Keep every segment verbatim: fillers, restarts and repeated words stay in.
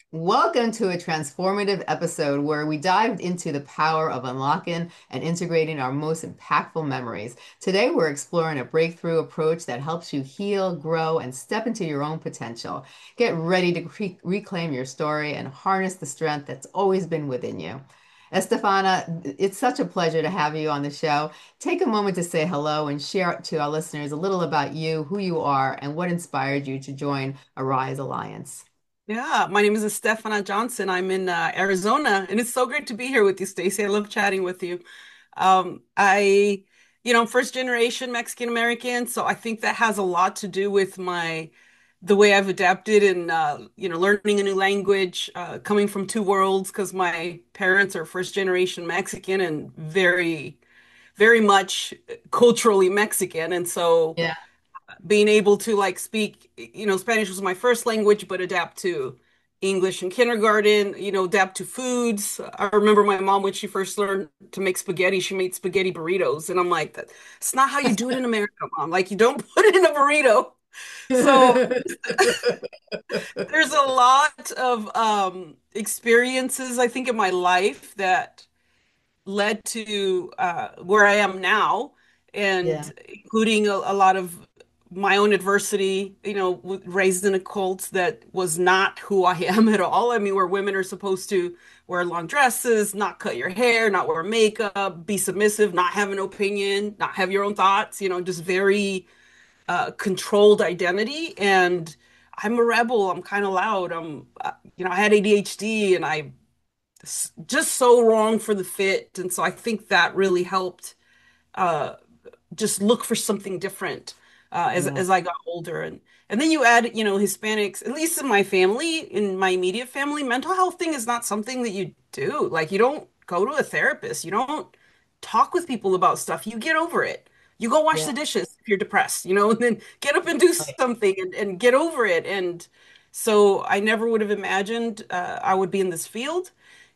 Welcome to a transformative episode where we dived into the power of unlocking and integrating our most impactful memories. Today, we're exploring a breakthrough approach that helps you heal, grow, and step into your own potential. Get ready to re- reclaim your story and harness the strength that's always been within you. Estefana, it's such a pleasure to have you on the show. Take a moment to say hello and share to our listeners a little about you, who you are, and what inspired you to join Arise Alliance. Yeah, my name is Stefana Johnson. I'm in uh, Arizona, and it's so great to be here with you, Stacey. I love chatting with you. Um, I, you know, I'm first generation Mexican American, so I think that has a lot to do with my the way I've adapted and uh, you know, learning a new language, uh, coming from two worlds because my parents are first generation Mexican and very, very much culturally Mexican, and so Yeah. being able to like speak, you know, Spanish was my first language, but adapt to English in kindergarten, you know, adapt to foods. I remember my mom when she first learned to make spaghetti, she made spaghetti burritos. And I'm like, that's not how you do it in America, Mom. Like you don't put it in a burrito. So there's a lot of um experiences, I think, in my life that led to uh, where I am now, Yeah. and including a, a lot of my own adversity, you know, w- raised in a cult that was not who I am at all. I mean, where women are supposed to wear long dresses, not cut your hair, not wear makeup, be submissive, not have an opinion, not have your own thoughts, you know, just very uh, controlled identity. And I'm a rebel. I'm kind of loud. I'm, uh, you know, I had A D H D and I just so wrong for the fit. And so I think that really helped uh, just look for something different uh, as Yeah. as I got older. And and then you add, you know, Hispanics, at least in my family, in my immediate family, mental health thing is not something that you do. Like you don't go to a therapist. You don't talk with people about stuff. You get over it. You go wash Yeah. the dishes if you're depressed, you know, and then get up and do Right. something and, and get over it. And so I never would have imagined uh, I would be in this field.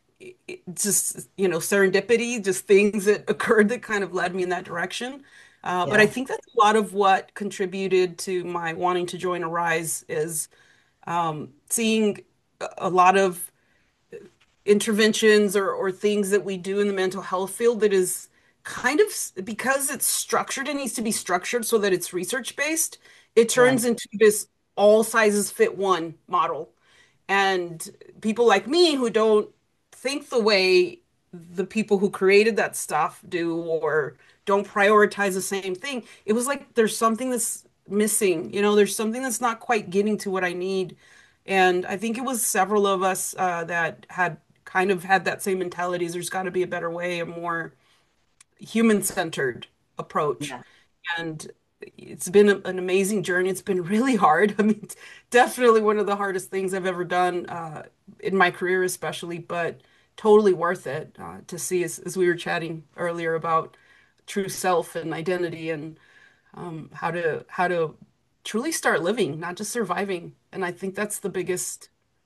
Just, you know, serendipity, just things that occurred that kind of led me in that direction. Uh, but I Yeah. think that's a lot of what contributed to my wanting to join Arise is um, seeing a a lot of interventions or, or things that we do in the mental health field that is kind of because it's structured, it needs to be structured so that it's research based. It Right. turns into this all sizes fit one model. And people like me who don't think the way the people who created that stuff do or don't prioritize the same thing, it was like there's something that's missing. You know, there's something that's not quite getting to what I need. And I think it was several of us uh, that had kind of had that same mentality. There's got to be a better way, a more human-centered approach. Yeah. And it's been a- an amazing journey. It's been really hard. I mean, it's definitely one of the hardest things I've ever done uh, in my career, especially, but totally worth it uh, to see as, as we were chatting earlier about true self and identity and um, how to how to truly start living, not just surviving. And I think that's the biggest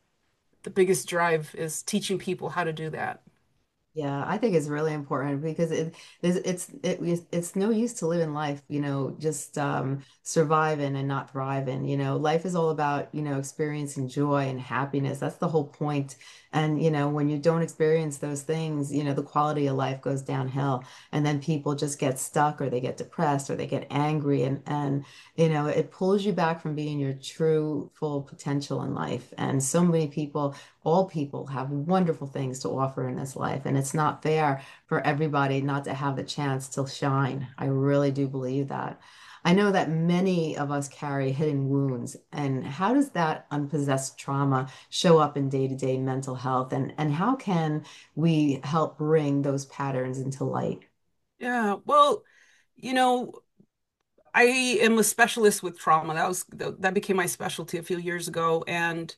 the biggest drive is teaching people how to do that. Yeah, I think it's really important because it is it's it, it's it's no use to live in life, you know, just um surviving and not thriving. You know, life is all about, you know, experiencing joy and happiness. That's the whole point. And, you know, when you don't experience those things, you know, the quality of life goes downhill. And then people just get stuck or they get depressed or they get angry and and you know, it pulls you back from being your true full potential in life. And so many people all people have wonderful things to offer in this life, and it's not fair for everybody not to have the chance to shine. I really do believe that. I know that many of us carry hidden wounds, and how does that unpossessed trauma show up in day-to-day mental health, and, and how can we help bring those patterns into light? Yeah, well, you know, I am a specialist with trauma. That was that became my specialty a few years ago. And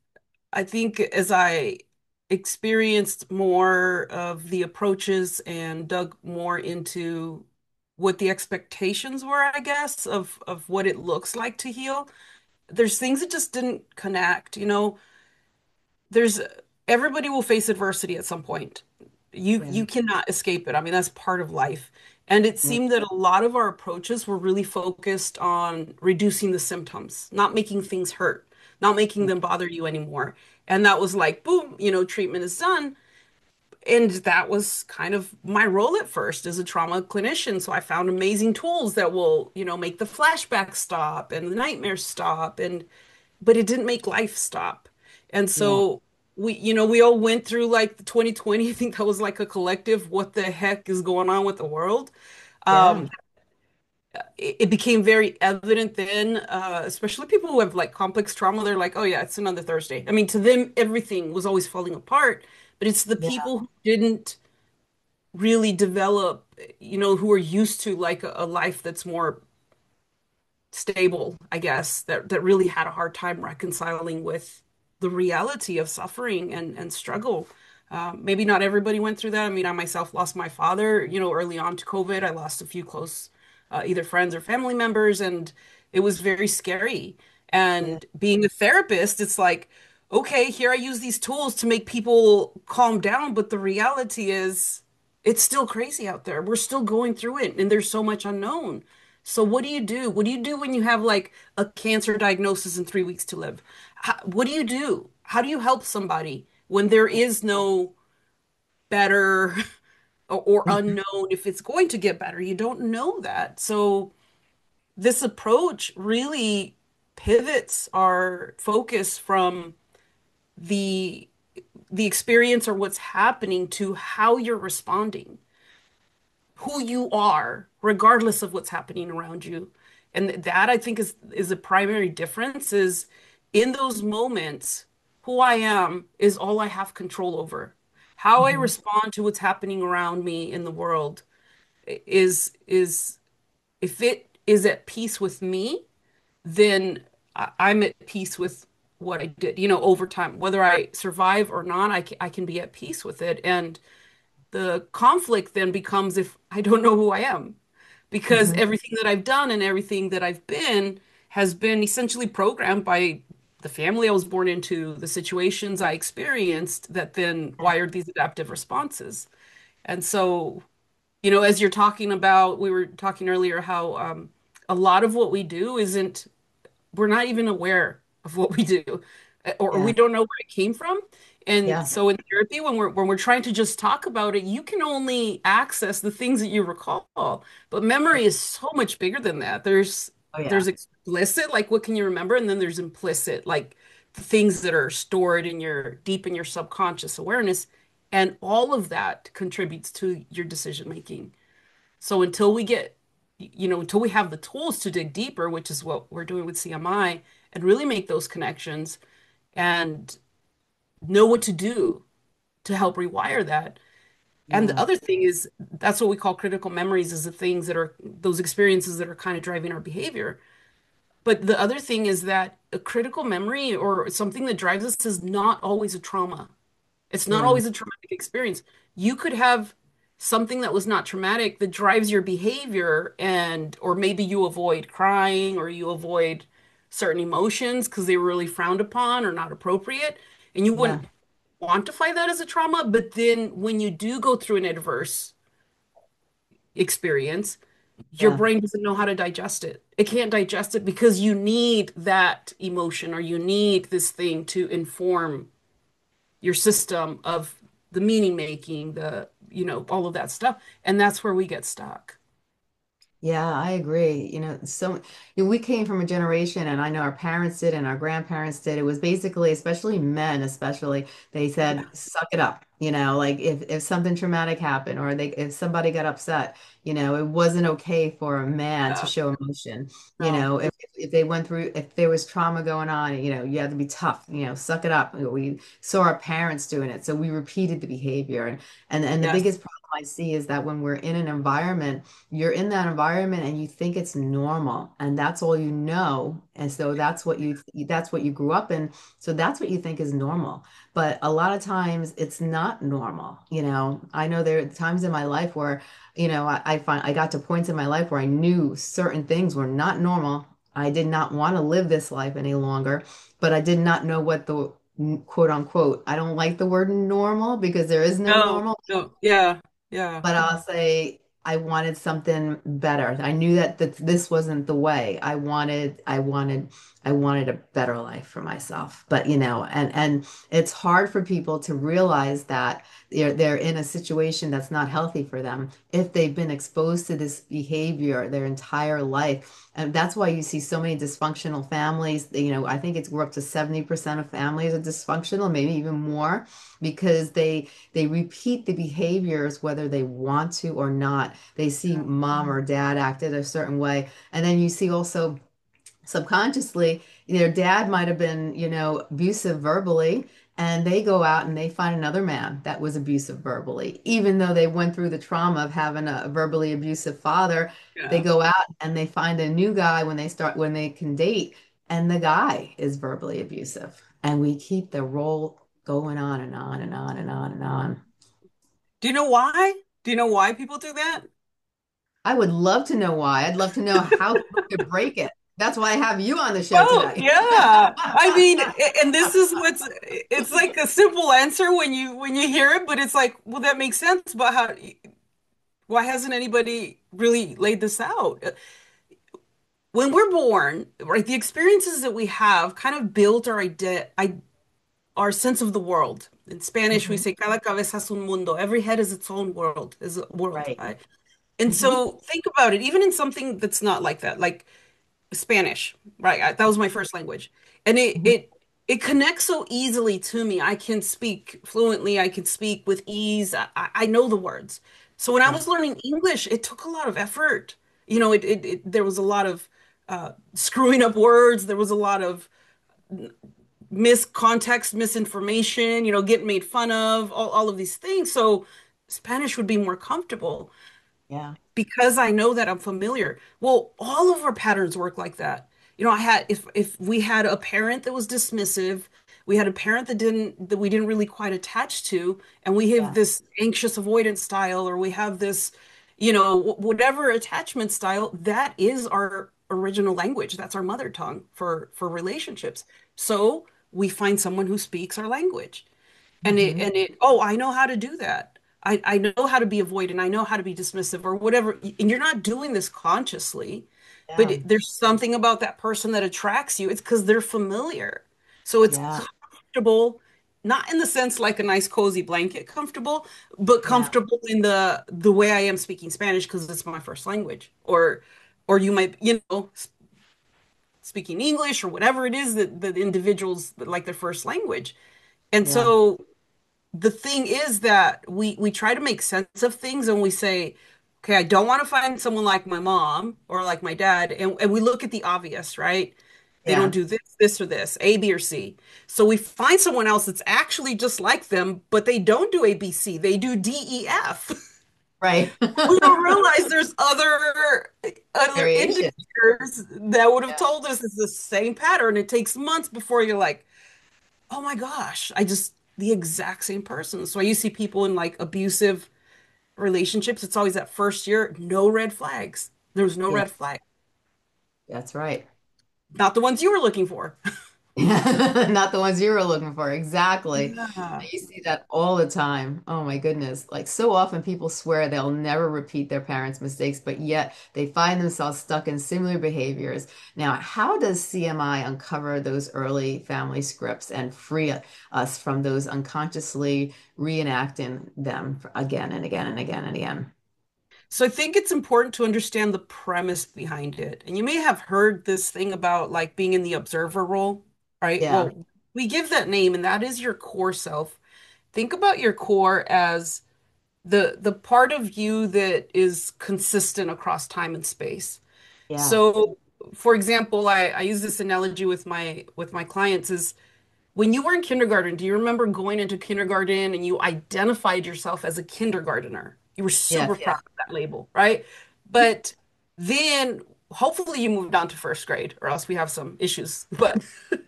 I think as I experienced more of the approaches and dug more into what the expectations were, I guess, of of what it looks like to heal, there's things that just didn't connect. You know, there's everybody will face adversity at some point. You Yeah. you cannot escape it. I mean, that's part of life. And it Yeah. seemed that a lot of our approaches were really focused on reducing the symptoms, not making things hurt, not making them bother you anymore. And that was like, boom, you know, treatment is done. And that was kind of my role at first as a trauma clinician. So I found amazing tools that will, you know, make the flashbacks stop and the nightmares stop. And but it didn't make life stop. And Yeah. so we, you know, we all went through like the twenty twenty. I think that was like a collective, what the heck is going on with the world? Yeah. Um, it, it became very evident then, uh, especially people who have like complex trauma, they're like, oh yeah, it's another Thursday. I mean, to them, everything was always falling apart, but it's the Yeah. people who didn't really develop, you know, who are used to like a, a life that's more stable, I guess, that that really had a hard time reconciling with the reality of suffering and and struggle. Um, maybe not everybody went through that. I mean, I myself lost my father, you know, early on to COVID. I lost a few close, uh, either friends or family members, and it was very scary. Yeah. And being a therapist, it's like, okay, here I use these tools to make people calm down, but the reality is it's still crazy out there. We're still going through it, and there's so much unknown. So what do you do? What do you do when you have like a cancer diagnosis and three weeks to live? How, what do you do? How do you help somebody when there is no better or, or unknown if it's going to get better? You don't know that. So this approach really pivots our focus from the the experience or what's happening to how you're responding, who you are, regardless of what's happening around you. And that I think is is a primary difference is in those moments, who I am is all I have control over. How I Mhm. respond to what's happening around me in the world is is if it is at peace with me, then I- I'm at peace with what I did, you know, over time. Whether I survive or not, I can, I can be at peace with it. And the conflict then becomes if I don't know who I am, because Mhm. everything that I've done and everything that I've been has been essentially programmed by the family I was born into, the situations I experienced that then wired these adaptive responses. And so, you know, as you're talking about, we were talking earlier how um, a lot of what we do isn't we're not even aware of what we do, uh, or we Yeah. don't know where it came from. And Yeah. so in therapy, when we're when we're trying to just talk about it, you can only access the things that you recall. But memory is so much bigger than that. There's Oh yeah. there's explicit, like what can you remember, and then there's implicit, like the things that are stored in your deep in your subconscious awareness. And all of that contributes to your decision making. So until we get, you know, until we have the tools to dig deeper, which is what we're doing with C M I, and really make those connections and know what to do to help rewire that. And the Yeah. other thing is that's what we call critical memories is the things that are those experiences that are kind of driving our behavior. But the other thing is that a critical memory or something that drives us is not always a trauma. It's not Yeah. always a traumatic experience. You could have something that was not traumatic that drives your behavior and or maybe you avoid crying or you avoid certain emotions because they were really frowned upon or not appropriate. And you Yeah. wouldn't quantify that as a trauma, but then when you do go through an adverse experience, your Yeah. brain doesn't know how to digest it. It can't digest it because you need that emotion or you need this thing to inform your system of the meaning making, the, you know, all of that stuff. And that's where we get stuck. Yeah, I agree. You know, so you know, we came from a generation, and I know our parents did, and our grandparents did. It was basically, especially men, especially, they Yeah. said, "Suck it up." You know, like if if something traumatic happened, or they if somebody got upset, you know, it wasn't okay for a man to Yeah. show emotion. You No. know, if if they went through, if there was trauma going on, you know, you had to be tough. You know, suck it up. You know, we saw our parents doing it, so we repeated the behavior, and and and the Yes. biggest problem I see is that when we're in an environment you're in that environment and you think it's normal and that's all you know and so that's what you that's what you grew up in so that's what you think is normal but a lot of times it's not normal you know I know there are times in my life where you know I, I find I got to points in my life where I knew certain things were not normal. I did not want to live this life any longer, but I did not know what the quote unquote, I don't like the word normal because there is no No. normal, No. Yeah. Yeah. but I'll say I wanted something better. I knew that, that this wasn't the way. I wanted, I wanted, I wanted a better life for myself. But you know, and and it's hard for people to realize that they're they're in a situation that's not healthy for them if they've been exposed to this behavior their entire life. And that's why you see so many dysfunctional families. You know, I think it's we're up to seventy percent of families are dysfunctional, maybe even more, because they they repeat the behaviors whether they want to or not. They see Yeah. mom or dad acted a certain way. And then you see also subconsciously, their dad might have been, you know, abusive verbally, and they go out and they find another man that was abusive verbally, even though they went through the trauma of having a verbally abusive father. They Yeah. go out and they find a new guy when they start when they can date, and the guy is verbally abusive, and we keep the role going on and on and on and on and on. Do you know why? Do you know why people do that? I would love to know why. I'd love to know how people could break it. That's why I have you on the show Well, today. yeah. I mean, a- and this is what's it's like a simple answer when you when you hear it, but it's like, well, that makes sense, but how why hasn't anybody really laid this out? When we're born, right, the experiences that we have kind of build our ide I, our sense of the world. In Spanish, we Mhm. say cada cabeza es un mundo. Every head is its own world, is a world, Right. right? And Hmm. so think about it, even in something that's not like that, like Spanish, right? I- That was my first language. And it Hmm. it it connects so easily to me. I can speak fluently, I can speak with ease. I, I I know the words. So when I Yeah. was learning English, it took a lot of effort. You know, it, it, it there was a lot of uh, screwing up words. There was a lot of miscontext, misinformation, you know, getting made fun of, all, all of these things. So Spanish would be more comfortable Yeah. because I know that I'm familiar. Well, all of our patterns work like that. You know, I had if if we had a parent that was dismissive, we had a parent that didn't that we didn't really quite attach to, and we have Yeah. this anxious avoidance style, or we have this, you know, wh- whatever attachment style, that is our original language. That's our mother tongue for for relationships. So we find someone who speaks our language. And it Hmm. and it, oh, I know how to do that. I, I know how to be avoidant. I know how to be dismissive or whatever. And you're not doing this consciously, but Yeah. it, there's something about that person that attracts you. It's because they're familiar. So it's Yeah. comfortable, not in the sense like a nice cozy blanket comfortable, but Yeah. comfortable in the the way I am speaking Spanish because it's my first language. Or or you might, you know, s- speaking English or whatever it is that the individuals that like their first language. And Yeah. so the thing is that we we try to make sense of things and we say, okay, I don't want to find someone like my mom or like my dad, and, and we look at the obvious, right? They don't Yeah. do this, this, or this, A, B, or C. So we find someone else that's actually just like them, but they don't do A, B, C. They do D, E, F. Right. We don't realize there's other other Variation. indicators that would have Yeah. told us it's the same pattern. It takes months before you're like, oh my gosh, I just the exact same person. So you see people in like abusive relationships, it's always that first year, no red flags. There was no Yeah. red flag. That's right. Not the ones you were looking for. Not the ones you were looking for. Exactly. Yeah. You see that all the time. Oh my goodness. Like so often people swear they'll never repeat their parents' mistakes, but yet they find themselves stuck in similar behaviors. Now, how does C M I uncover those early family scripts and free us from those unconsciously reenacting them again and again and again and again? So I think it's important to understand the premise behind it. And you may have heard this thing about like being in the observer role, right? Yeah. Well, we give that name and that is your core self. Think about your core as the the part of you that is consistent across time and space. Yeah. So, for example, I, I use this analogy with my with my clients is when you were in kindergarten, do you remember going into kindergarten and you identified yourself as a kindergartner? You were super Yes. proud of that label, right? But then hopefully you moved on to first grade, or else we have some issues. But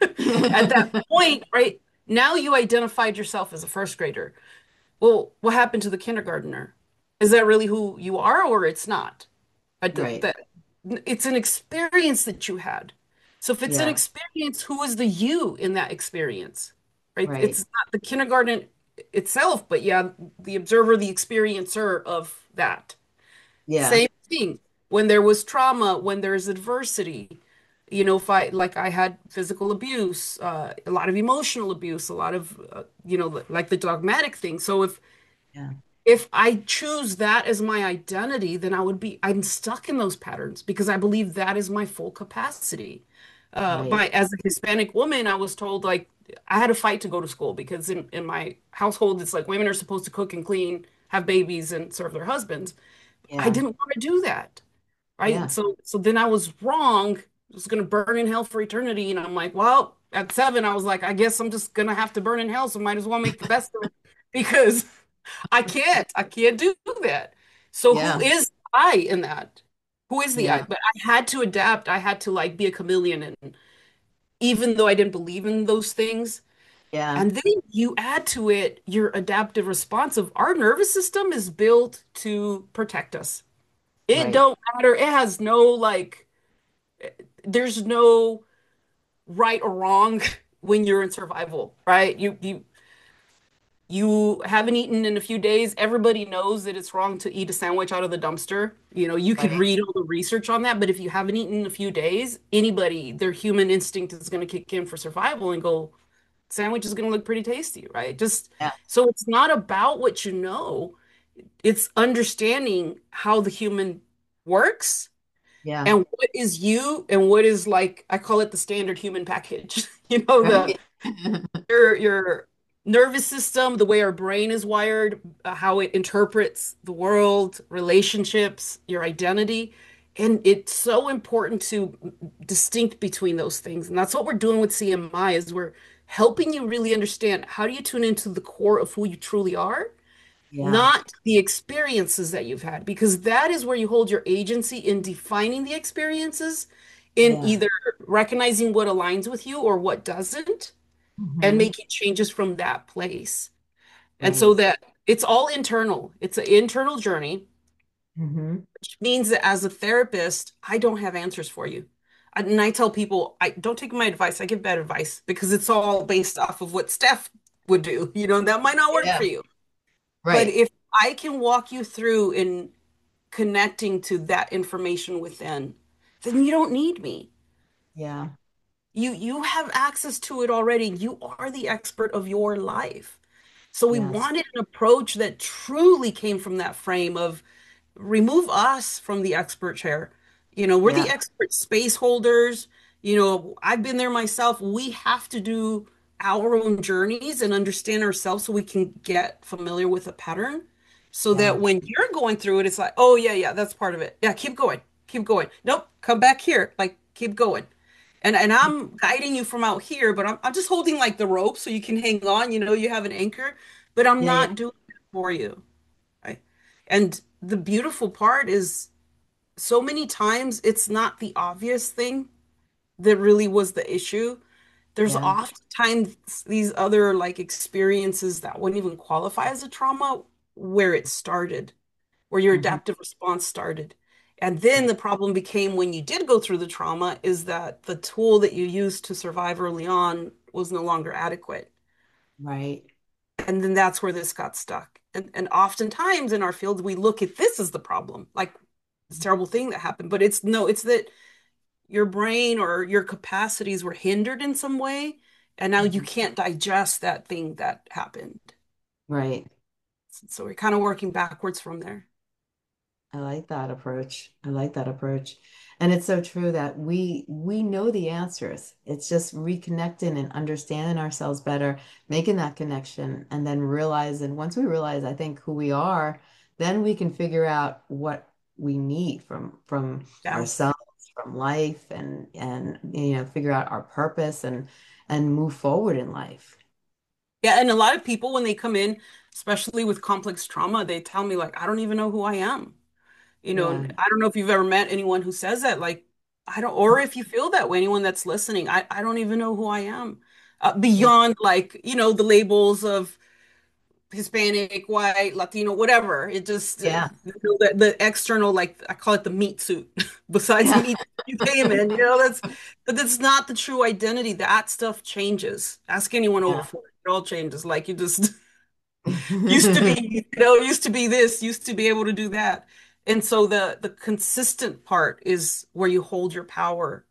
at that point, right, now you identified yourself as a first grader. Well, what happened to the kindergartner? Is that really who you are, or it's not? I d- Right. that it's an experience that you had. So if it's an Yeah. experience, who is the you in that experience? Right? It's Right. not the kindergarten itself, but yeah, the observer, the experiencer of that. Yeah. Same thing. When there was trauma, when there's adversity, you know, if I like I had physical abuse, uh, a lot of emotional abuse, a lot of uh, you know, like the dogmatic thing. So if Yeah. if I choose that as my identity, then I would be I'm stuck in those patterns because I believe that is my full capacity. Uh, Right. by as a Hispanic woman, I was told like I had to fight to go to school because in, in my household, it's like women are supposed to cook and clean, have babies, and serve their husbands. I Yeah. didn't want to do that, right? Yeah. So so then I was wrong. I was gonna burn in hell for eternity, and I'm like, well, at seven, I was like, I guess I'm just gonna have to burn in hell, so might as well make the best of it because I can't, I can't do that. So who Yeah. is I in that? Who is the I? Yeah. But I had to adapt. I had to like be a chameleon, and even though I didn't believe in those things, Yeah. and then you add to it your adaptive response of our nervous system is built to protect us. It Right. don't matter. It has no like there's no right or wrong when you're in survival, right? You you you haven't eaten in a few days. Everybody knows that it's wrong to eat a sandwich out of the dumpster. You know, you could Right. read all the research on that, but if you haven't eaten in a few days, anybody, their human instinct is going to kick in for survival and go, sandwich is going to look pretty tasty, right? Just Yeah. so it's not about what you know, it's understanding how the human works Yeah. and what is you and what is like I call it the standard human package. You know, the Right. your your nervous system, the way our brain is wired, uh, how it interprets the world, relationships, your identity. And it's so important to distinct between those things. And that's what we're doing with C M I is we're helping you really understand how do you tune into the core of who you truly are, Yeah. not the experiences that you've had, because that is where you hold your agency in defining the experiences, in Yeah. either recognizing what aligns with you or what doesn't and Hmm. making changes from that place. And so Right. that it's all internal. It's an internal journey, Hmm. which means that as a therapist, I don't have answers for you. And I tell people, I don't take my advice. I give bad advice because it's all based off of what Steph would do. You know, that might not work for Yeah. you. But Right. if I can walk you through in connecting to that information within, then you don't need me. Yeah. You you have access to it already. You are the expert of your life. So we Yes. wanted an approach that truly came from that frame of remove us from the expert chair. You know, we're the Yeah. expert space holders. You know, I've been there myself. We have to do our own journeys and understand ourselves so we can get familiar with a pattern so that Yeah. when you're going through it, it's like, oh, yeah, yeah, that's part of it. Yeah, keep going. Keep going. Nope, come back here. Like, keep going. And and I'm guiding you from out here, but I'm I'm just holding like the rope so you can hang on. You know, you have an anchor, but I'm Yeah. Yeah. not doing it for you. Right? And the beautiful part is so many times it's not the obvious thing that really was the issue. There's Yeah. oftentimes these other like experiences that wouldn't even qualify as a trauma where it started, where your Hmm. adaptive response started. And then Right. the problem became when you did go through the trauma is that the tool that you used to survive early on was no longer adequate. Right. And then that's where this got stuck. And and oftentimes in our field, we look at this as the problem, like this terrible thing that happened. But it's no, it's that your brain or your capacities were hindered in some way, and now you Mhm. can't digest that thing that happened. Right. So we're kind of working backwards from there. I like that approach. I like that approach. And it's so true that we we know the answers. It's just reconnecting and understanding ourselves better, making that connection, and then realizing once we realize, I think, who we are, then we can figure out what we need from from Yeah. ourselves, from life, and and you know, figure out our purpose and and move forward in life. Yeah, and a lot of people when they come in, especially with complex trauma, they tell me like, I don't even know who I am. You know, Yeah. and I don't know if you've ever met anyone who says that, like, I don't, or if you feel that way, anyone that's listening, I, I don't even know who I am. Uh, Yeah. beyond like, you know, the labels of Hispanic, white, Latino, whatever. It just, uh, Yeah. you know, the, the external, like, I call it the meat suit. Besides Yeah. meat, you came in, you know, that's, but that's not the true identity. That stuff changes. Ask anyone over Yeah. forty. It all changes. Like, you just, used to be, you know, used to be this, used to be able to do that. And so the the consistent part is where you hold your power.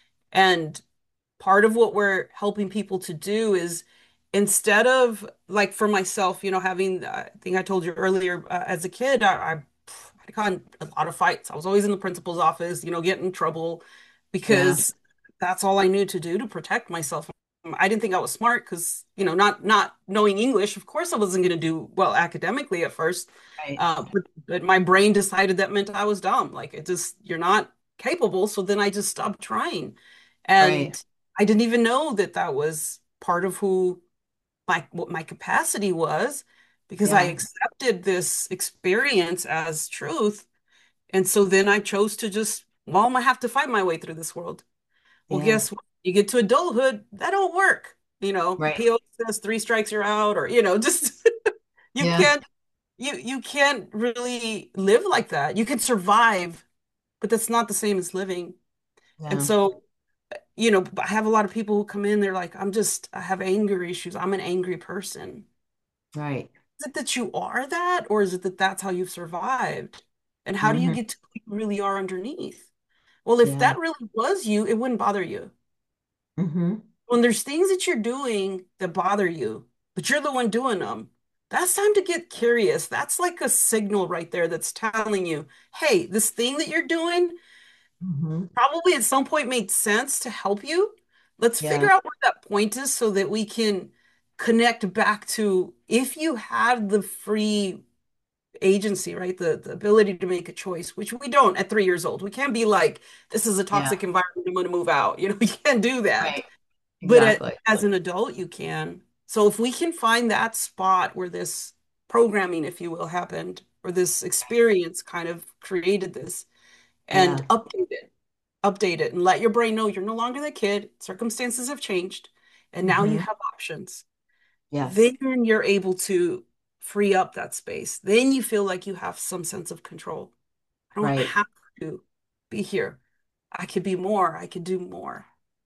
And part of what we're helping people to do is instead of like for myself, you know, having, I think I told you earlier, uh, as a kid, I, I, I got in a lot of fights. I was always in the principal's office, you know, getting in trouble Yeah. because that's all I knew to do to protect myself. I didn't think I was smart because, you know, not not knowing English, of course I wasn't going to do well academically at first. Right. Uh, but, but my brain decided that meant I was dumb. Like it just, you're not capable. So then I just stopped trying. Right. And I didn't even know that that was part of who my what my capacity was because I Yeah. accepted this experience as truth. And so then I chose to just, well, I have to fight my way through this world. Well, Yeah. guess what? You get to adulthood, that don't work. You know, Right. P O says three strikes you're out, or you know, just you Yeah. can't you you can't really live like that. You can survive, but that's not the same as living. And Yeah. so you know, I have a lot of people who come in, they're like, I'm just, I have anger issues. I'm an angry person. Right. Is it that you are that, or is it that that's how you've survived? And how do you Hmm. get to who you really are underneath? Well, if Yeah. that really was you, it wouldn't bother you. Hmm. When there's things that you're doing that bother you, but you're the one doing them, that's time to get curious. That's like a signal right there that's telling you, hey, this thing that you're doing Hmm. probably at some point made sense to help you. Let's Yeah. figure out where that point is so that we can connect back to if you had the free agency, right? The, the ability to make a choice, which we don't at three years old. We can't be like, this is a Yeah. toxic environment, I'm going to move out. You know, we can't do that. Right. But at, Exactly. as an adult, you can. So if we can find that spot where this programming, if you will, happened, or this experience kind of created this, and Yeah. update it update it and let your brain know you're no longer the kid. Circumstances have changed, and now you Hmm. have options. Yes. Then you're able to free up that space. Then you feel like you have some sense of control. I don't Right. have to be here. I could be more. I could do more.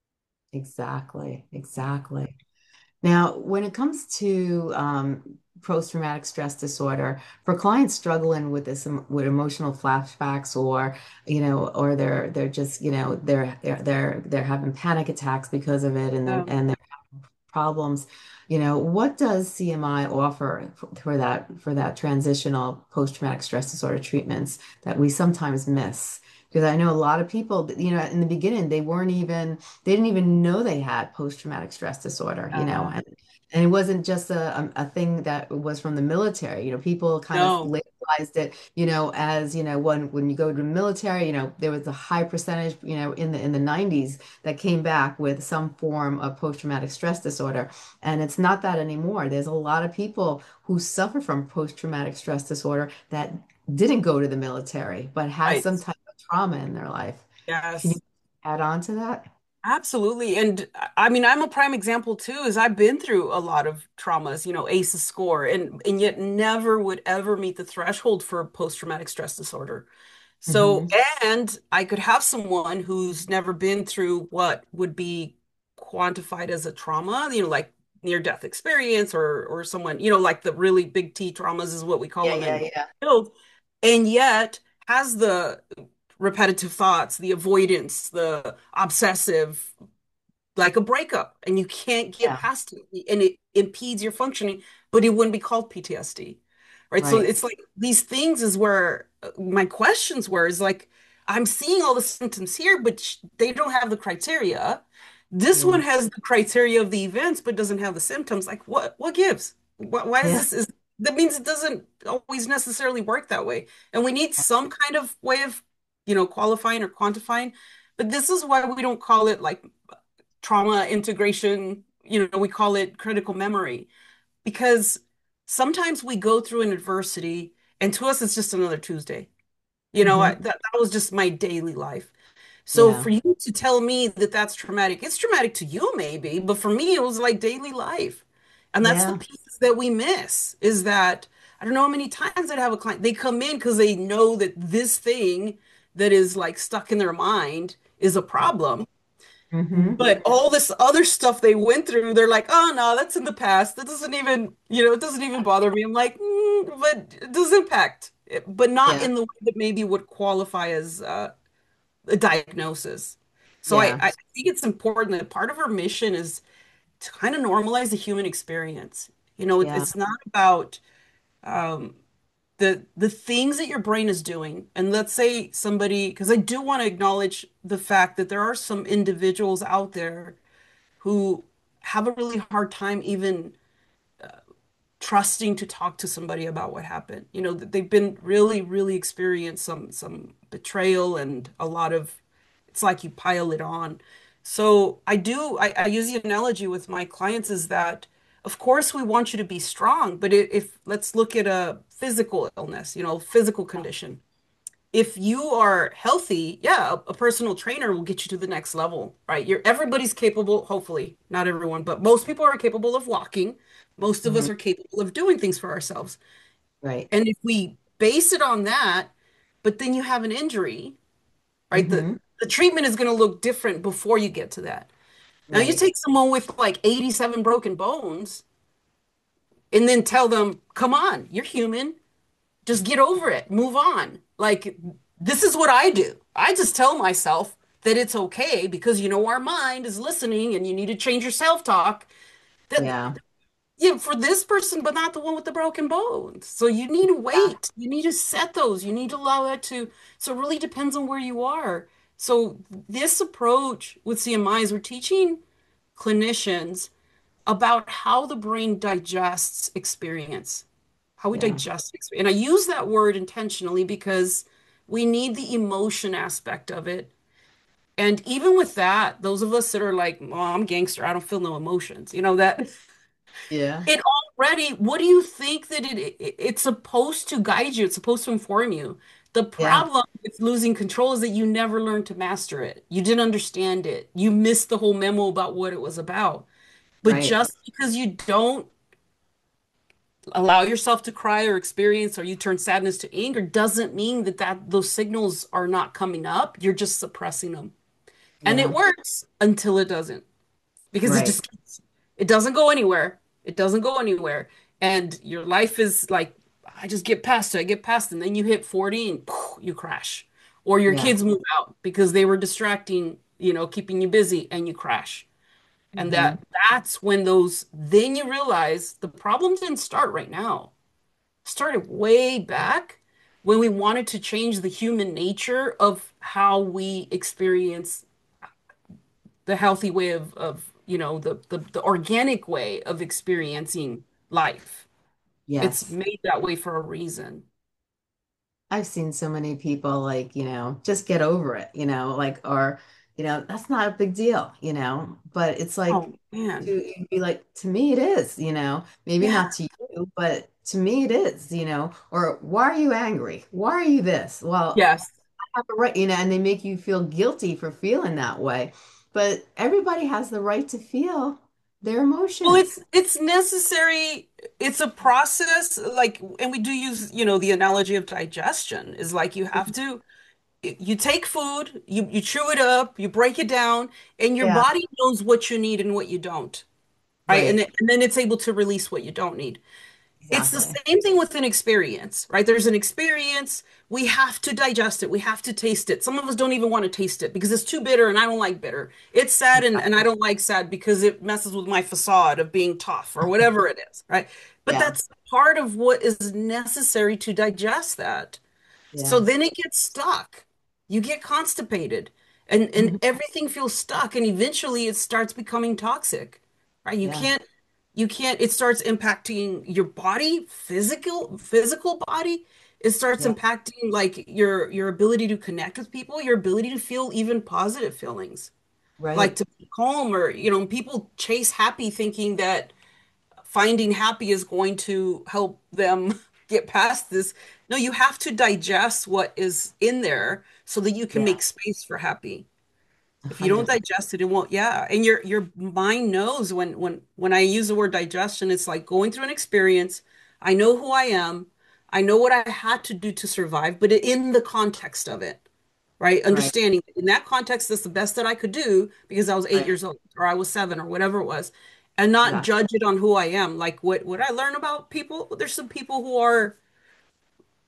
Exactly. Exactly. Now, when it comes to um, post-traumatic stress disorder, for clients struggling with this um, with emotional flashbacks, or you know, or they're they're just you know they're they're they're they're having panic attacks because of it, and they're Um, and they're problems, you know, what does C M I offer for, for that for that transitional post-traumatic stress disorder treatments that we sometimes miss? Because I know a lot of people, you know, in the beginning, they weren't even, they didn't even know they had post-traumatic stress disorder, you know, uh, and, and it wasn't just a, a, a thing that was from the military. You know, people kind of no, labelized it, you know, as, you know, when when you go to the military, you know, there was a high percentage, you know, in the in the nineties that came back with some form of post-traumatic stress disorder. And it's not that anymore. There's a lot of people who suffer from post-traumatic stress disorder that didn't go to the military, but had right. some type of trauma in their life. Can you Yes. add on to that? Absolutely. And I mean, I'm a prime example too, is I've been through a lot of traumas, you know, A C Es score, and and yet never would ever meet the threshold for post-traumatic stress disorder. So, Hmm. and I could have someone who's never been through what would be quantified as a trauma, you know, like near-death experience or or someone, you know, like the really big T traumas is what we call Yeah, them yeah, in yeah. field, and yet has the repetitive thoughts, the avoidance, the obsessive, like a breakup, and you can't get Yeah, past it, and it impedes your functioning, but it wouldn't be called P T S D, right? So right. it's like these things is where uh, my questions were is like, I'm seeing all the symptoms here, but sh- they don't have the criteria. This one Yeah, has the criteria of the events, but doesn't have the symptoms. Like, what what gives? Why, why is yeah, this is that means it doesn't always necessarily work that way. And we need some kind of way of, you know, qualifying or quantifying. But this is why we don't call it like trauma integration, you know, we call it critical memory because sometimes we go through an adversity and to us it's just another Tuesday. You know, I, hmm, that, that was just my daily life. So yeah, for you to tell me that that's traumatic, it's traumatic to you maybe, but for me it was like daily life. And that's the yeah, pieces that we miss is that I don't know how many times I'd have a client, they come in because they know that this thing that is like stuck in their mind is a problem. hmm, But all this other stuff they went through, they're like, oh no, that's in the past. That doesn't even, you know, it doesn't even bother me. I'm like, mm, but it does impact. but not Yeah. in the way that maybe would qualify as uh, a diagnosis. So I, Yeah. I think it's important that part of our mission is to kind of normalize the human experience. You know, it, Yeah. it's not about um, the the things that your brain is doing. And let's say somebody, because I do want to acknowledge the fact that there are some individuals out there who have a really hard time even trusting to talk to somebody about what happened. You know, that they've been really, really experienced some some betrayal and a lot of it's like you pile it on. So I do I, I use the analogy with my clients is that of course we want you to be strong, but if, if let's look at a physical illness, you know, physical condition. If you are healthy, yeah, a, a personal trainer will get you to the next level, right? You're everybody's capable, hopefully, not everyone, but most people are capable of walking. Most of us Mhm. are capable of doing things for ourselves. Right. And if we base it on that, but then you have an injury, right? The Hmm. the treatment is going to look different before you get to that. Now you Right. take someone with like eighty-seven broken bones and then tell them, "Come on, you're human. Just get over it. Move on." Like this is what I do. I just tell myself that it's okay because you know our mind is listening and you need to change your self-talk. That Yeah. yeah, for this person, but not the one with the broken bones. So you need to Yeah. wait. You need to set those. You need to allow that to. So it really depends on where you are. So this approach with C M I is we're teaching clinicians about how the brain digests experience, how we Yeah. digest experience. And I use that word intentionally because we need the emotion aspect of it. And even with that, those of us that are like, oh, I'm gangster, I don't feel no emotions, you know, that Yeah. it already, what do you think that it, it it's supposed to guide you? It's supposed to inform you. The Yeah. problem with losing control is that you never learned to master it. You didn't understand it. You missed the whole memo about what it was about. But Right. just because you don't allow yourself to cry or experience or you turn sadness to anger doesn't mean that, that those signals are not coming up. You're just suppressing them. And it Yeah. works until it doesn't because it Right. just it doesn't go anywhere. It doesn't go anywhere. And your life is like, I just get past it, I get past it. And then you hit forty and poof, you crash. Or your Yeah. kids move out because they were distracting, you know, keeping you busy and you crash. And Hmm. that that's when those then you realize the problem didn't start right now. It started way back when we wanted to change the human nature of how we experience the healthy way of of you know the the, the organic way of experiencing life. It's Yes. made that way for a reason. I've seen so many people like, you know, just get over it, you know, like, or, you know, that's not a big deal, you know, but it's like, Oh man. to you'd be like, to me, it is, you know, maybe Yeah. not to you, but to me, it is, you know, or why are you angry? Why are you this? Well, Yes. I have a right, you know, and they make you feel guilty for feeling that way. But everybody has the right to feel their Well, it's emotions. it's necessary. It's a process, like, and we do use, you know, the analogy of digestion is like you have to you take food, you you chew it up, you break it down, and your Yeah, body knows what you need and what you don't, right? And right. then, and then it's able to release what you don't need. It's the Exactly. same thing with an experience, right? There's an experience. We have to digest it. We have to taste it. Some of us don't even want to taste it because it's too bitter and I don't like bitter. It's sad and, and I don't like sad because it messes with my facade of being tough or whatever it is, right? But Yeah, that's part of what is necessary to digest that. So yeah. then it gets stuck. You get constipated and, and Mhm. everything feels stuck and eventually it starts becoming toxic, right? You Yeah, can't you can't it starts impacting your body, physical physical body. It starts yeah, impacting like your your ability to connect with people, your ability to feel even positive feelings, like right. to be calm or you know, people chase happy thinking that finding happy is going to help them get past this. No, you have to digest what is in there so that you can Yeah, make space for happy. a If you don't hundred percent. digest it, it won't, yeah. And your your mind knows when when when I use the word digestion, it's like going through an experience. I know who I am. I know what I had to do to survive, but in the context of it, right? Right, Understanding in that context, that's the best that I could do because I was eight right. years old or I was seven or whatever it was, and not Yeah, judge it on who I am. Like what what I learn about people, there's some people who are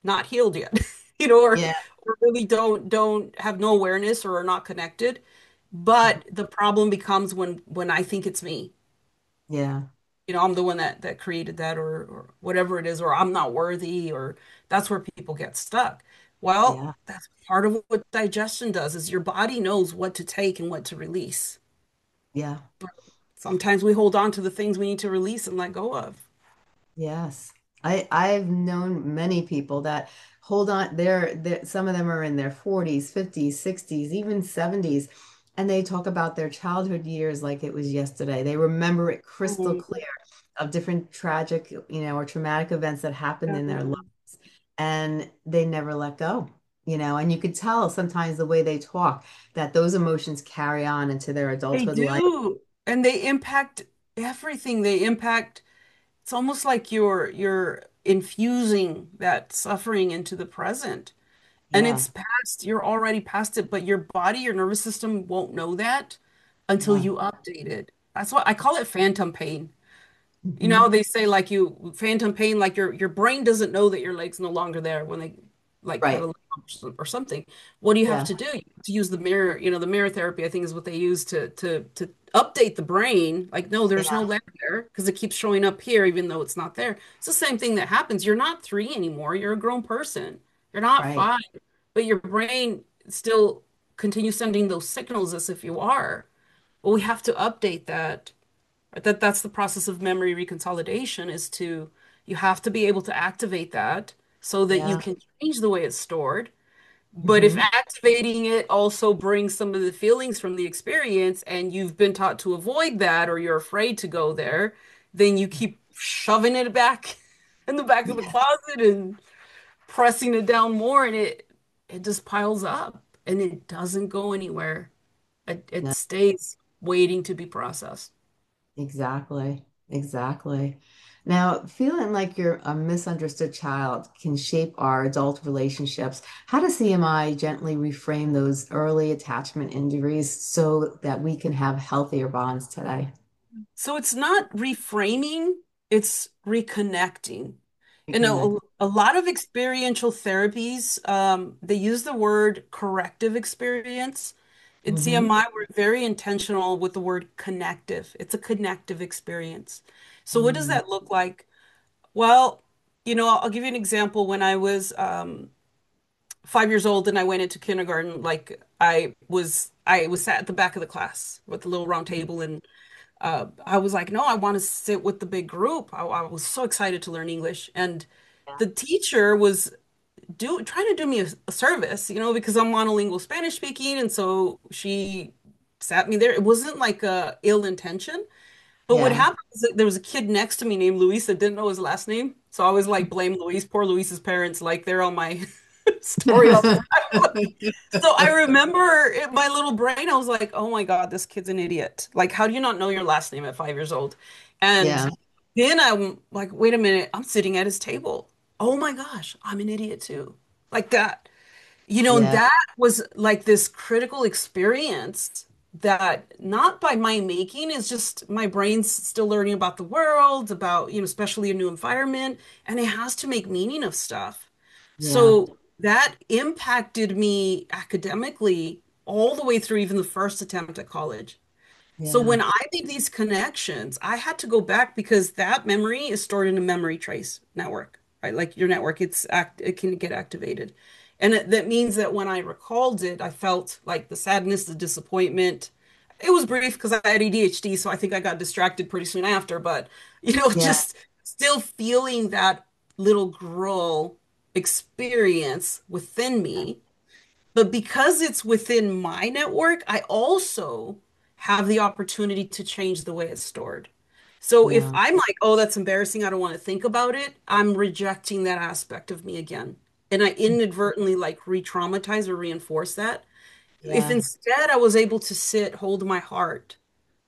not healed yet, you know, or, Yeah, or really don't don't have no awareness or are not connected. But the problem becomes when when I think it's me. yeah, You know, I'm the one that that created that or or whatever it is, or I'm not worthy, or that's where people get stuck. Well, yeah, that's part of what digestion does is your body knows what to take and what to release. yeah. Sometimes we hold on to the things we need to release and let go of. Yes. I I've known many people that hold on, they're, they're some of them are in their forties, fifties, sixties, even seventies, and they talk about their childhood years like it was yesterday. They remember it crystal Um, clear of different tragic, you know, or traumatic events that happened in their life, and they never let go. You know, and you could tell sometimes the way they talk that those emotions carry on into their They adulthood life. do, and they impact everything. They impact, it's almost like you're you're infusing that suffering into the present. And Yeah, it's past, you're already past it, but your body, your nervous system won't know that until yeah. you update it. That's what I call it phantom pain. You know, Hmm. they say like you phantom pain, like your your brain doesn't know that your leg's no longer there when they like cut a Right. limb off or some- or something. What do you have Yeah. to do? You have to use the mirror, you know, the mirror therapy, I think is what they use to to to update the brain. Like, no, there's no Yeah. leg there because it keeps showing up here even though it's not there. It's the same thing that happens. You're not three anymore. You're a grown person. You're not Right. five, but your brain still continues sending those signals as if you are. Well, we have to update that. That that's the process of memory reconsolidation is to you have to be able to activate that so that you Yeah. can change the way it's stored. But if Hmm. activating it also brings some of the feelings from the experience and you've been taught to avoid that or you're afraid to go there, then you keep shoving it back in the back of the Yeah. closet and pressing it down more and it it just piles up and it doesn't go anywhere. It, it No, stays waiting to be processed. exactly. Exactly. Now, feeling like you're a misunderstood child can shape our adult relationships. How does C M I gently reframe those early attachment injuries so that we can have healthier bonds today? So it's not reframing, it's reconnecting. And a, Reconnect. a lot of experiential therapies, um, they use the word corrective experience. In Hmm. C M I, we're very intentional with the word connective. It's a connective experience. So what does Mm, that look like? Well, you know, I'll give you an example. When I was um, five years old and I went into kindergarten, like I was, I was sat at the back of the class with the little round table, and uh, I was like, no, I want to sit with the big group. I, I was so excited to learn English, and yeah. the teacher was do trying to do me a, a service, you know, because I'm monolingual Spanish speaking, and so she sat me there. It wasn't like a ill intention. But what Yeah. happened is that there was a kid next to me named Luis that didn't know his last name. So I was like, blame Luis, poor Luis's parents, like they're on my story all the time. So I remember in my little brain, I was like, oh my God, this kid's an idiot. Like, how do you not know your last name at five years old? And Yeah. then I'm like, wait a minute, I'm sitting at his table. Oh my gosh, I'm an idiot too. Like that. You know, Yeah. that was like this critical experience that not by my making is just my brain's still learning about the world, about, you know, especially a new environment, and it has to make meaning of stuff. Yeah. So that impacted me academically all the way through even the first attempt at college. So Yeah. when I made these connections, I had to go back because that memory is stored in a memory trace network, right? Like your network, it's act it can get activated. And it, that means that when I recalled it, I felt like the sadness, the disappointment. It was brief because I had A D H D, so I think I got distracted pretty soon after, but you know, Yeah. just still feeling that little girl experience within me, but because it's within my network, I also have the opportunity to change the way it's stored. So if Yeah. I'm like, oh, that's embarrassing, I don't want to think about it, I'm rejecting that aspect of me again. And I inadvertently like re-traumatize or reinforce that. If Yeah. instead I was able to sit, hold my heart,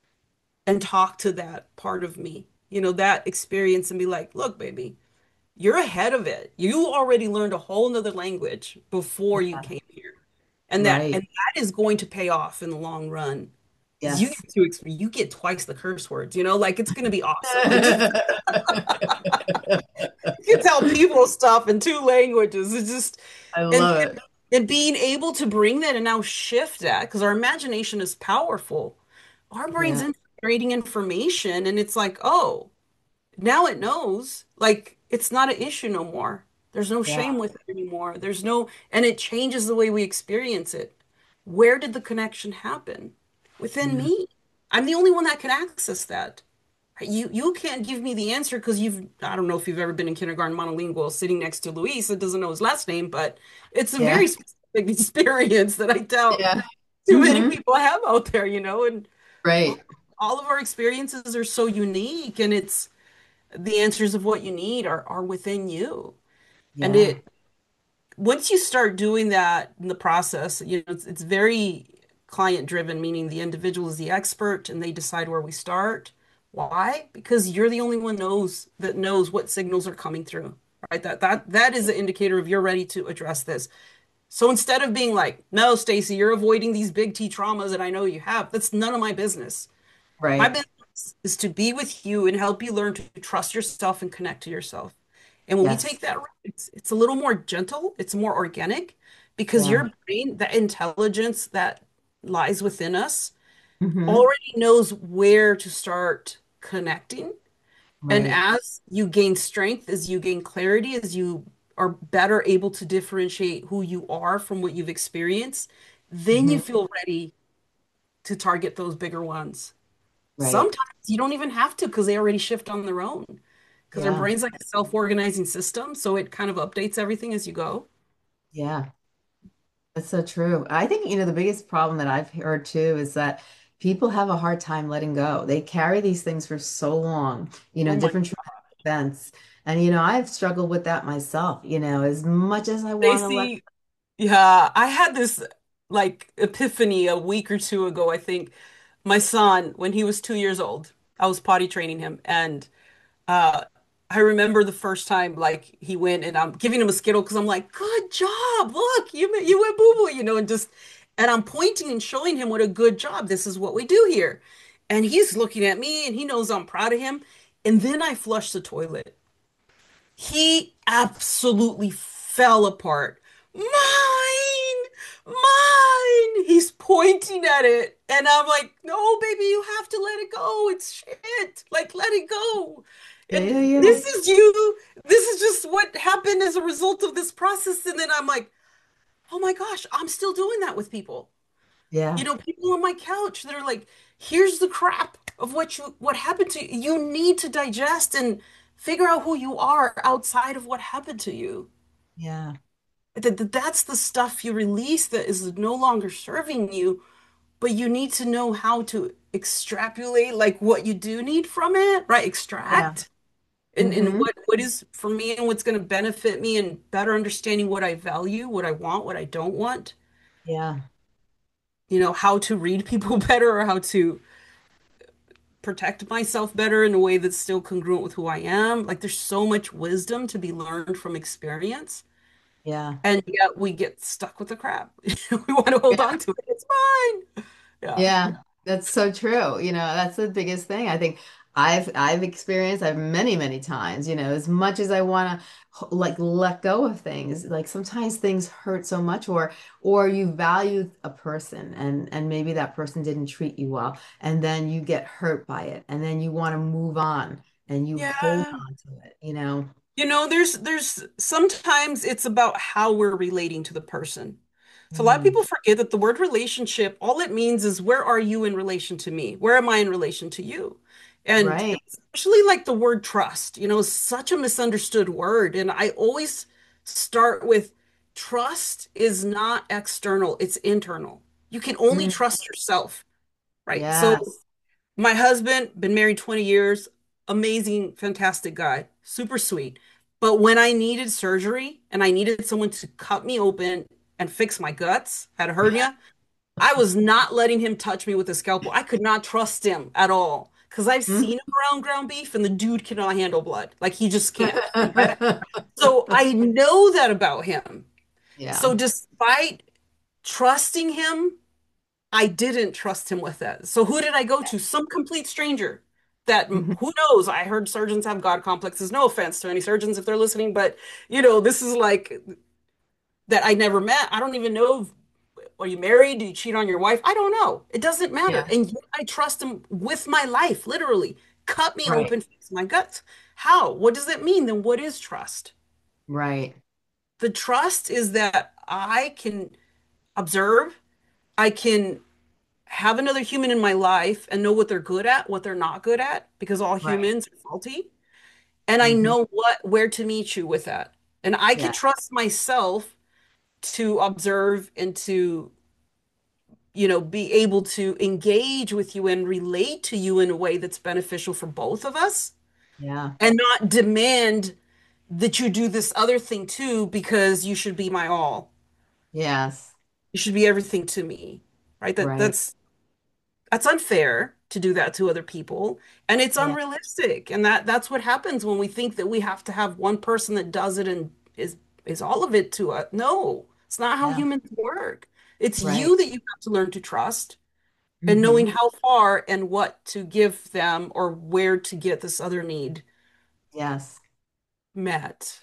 and talk to that part of me, you know, that experience and be like, look, baby, you're ahead of it. You already learned a whole nother language before you Yeah. came here. And that Right. and that is going to pay off in the long run. Because you Yes. get to ex- you get twice the curse words, you know, like it's gonna be awesome. And just can tell people stuff in two languages. It's just I and love it. and being able to bring that and now shift that because our imagination is powerful. Our brain's Yeah, integrating information and it's like, oh, now it knows. Like it's not an issue no more. There's no yeah, shame with it anymore. There's no, and it changes the way we experience it. Where did the connection happen? Within yeah. me. I'm the only one that can access that. You you can't give me the answer because you've I don't know if you've ever been in kindergarten monolingual sitting next to Luis that doesn't know his last name, but it's a very Yeah, specific experience that I doubt yeah. too many Hmm. people have out there, you know, and all, Right. all of our experiences are so unique and it's the answers of what you need are are within you. And Yeah, it once you start doing that in the process, you know, it's it's very client driven, meaning the individual is the expert and they decide where we start. Why? Because you're the only one knows that knows what signals are coming through, right? That that that is the indicator of you're ready to address this. So instead of being like, no, Stacy, you're avoiding these big T traumas that I know you have, that's none of my business. My right. business is to be with you and help you learn to trust yourself and connect to yourself. And when we take Yes. that route, it's it's a little more gentle, it's more organic because Yeah. your brain, the intelligence that lies within us, Hmm. already knows where to start connecting. And Right. as you gain strength, as you gain clarity, as you are better able to differentiate who you are from what you've experienced, then you Hmm. feel ready to target those bigger ones. Right. Sometimes you don't even have to because they already shift on their own. Because our Yeah. brain's like a self-organizing system, so it kind of updates everything as you go. Yeah. That's so true. I think, you know, the biggest problem that I've heard too is that people have a hard time letting go. They carry these things for so long, you know, Oh my different traumatic events. And, you know, I've struggled with that myself, you know, as much as I want to let. Stacey, yeah, I had this like epiphany a week or two ago, I think. My son, when he was two years old, I was potty training him, and Uh, I remember the first time like he went and I'm giving him a Skittle because I'm like, good job. Look, you you went boo boo, you know, and just and I'm pointing and showing him what a good job. This is what we do here. And he's looking at me and he knows I'm proud of him. And then I flushed the toilet. He absolutely fell apart. Mine, mine. He's pointing at it. And I'm like, no, baby, you have to let it go. It's shit. Like, let it go. Yeah, yeah, And yeah. this is you. This is just what happened as a result of this process. And then I'm like, oh my gosh, I'm still doing that with people. You Yeah, know, people on my couch that are like, here's the crap of what you what happened to you. You need to digest and figure out who you are outside of what happened to you. yeah, That that- that's the stuff you release that is no longer serving you, but you need to know how to extrapolate like what you do need from it, right? yeah. Extract and, and Hmm. what what is for me and what's going to benefit me and better understanding what I value, what I want, what I don't want, Yeah, you know, how to read people better or how to protect myself better in a way that's still congruent with who I am. Like there's so much wisdom to be learned from experience. yeah. And yet we get stuck with the crap. We want to hold on to it. It's fine. Yeah. Yeah, that's so true. You know, that's the biggest thing. I think I've I've experienced I've many, many times, you know, as much as I want to like let go of things, like sometimes things hurt so much or or you value a person and and maybe that person didn't treat you well and then you get hurt by it and then you want to move on and you hold Yeah. on to it, you know. You know, there's there's sometimes it's about how we're relating to the person. So a lot of Mm, people forget that the word relationship, all it means is where are you in relation to me? Where am I in relation to you? And right. especially like the word trust, you know, is such a misunderstood word. And I always start with trust is not external, it's internal. You can only Mm, trust yourself, right? So yes. my husband, been married twenty years, amazing, fantastic guy, super sweet. But when I needed surgery and I needed someone to cut me open and fix my guts, had a hernia, I was not letting him touch me with a scalpel. I could not trust him at all because I've Mm. seen him around ground beef and the dude cannot handle blood. Like he just can't. Right? So I know that about him. So Yeah. despite trusting him, I didn't trust him with that. So who did I go to? Some complete stranger. that Hmm. who knows? I heard surgeons have God complexes. No offense to any surgeons if they're listening, but you know, this is like that I never met. I don't even know if, are you married? Do you cheat on your wife? I don't know. It doesn't matter. Yeah. And yet I trust him with my life, literally. Cut me Right. open, fix my guts. How? What does that mean? Then what is trust? Right. The trust is that I can observe, I can have another human in my life and know what they're good at, what they're not good at, because all Right. humans are faulty. And I Hmm. know what where to meet you with that. And I can Yeah. trust myself to observe and to, you know, be able to engage with you and relate to you in a way that's beneficial for both of us Yeah. and not demand that you do this other thing too because you should be my all. Yes. You should be everything to me. Right? That Right. that's that's unfair to do that to other people, and it's Yeah. unrealistic. And that that's what happens when we think that we have to have one person that does it and is is all of it to us. No, it's not how Yeah. humans work. It's Right. you that you have to learn to trust and knowing Hmm. how far and what to give them or where to get this other need Yes. met.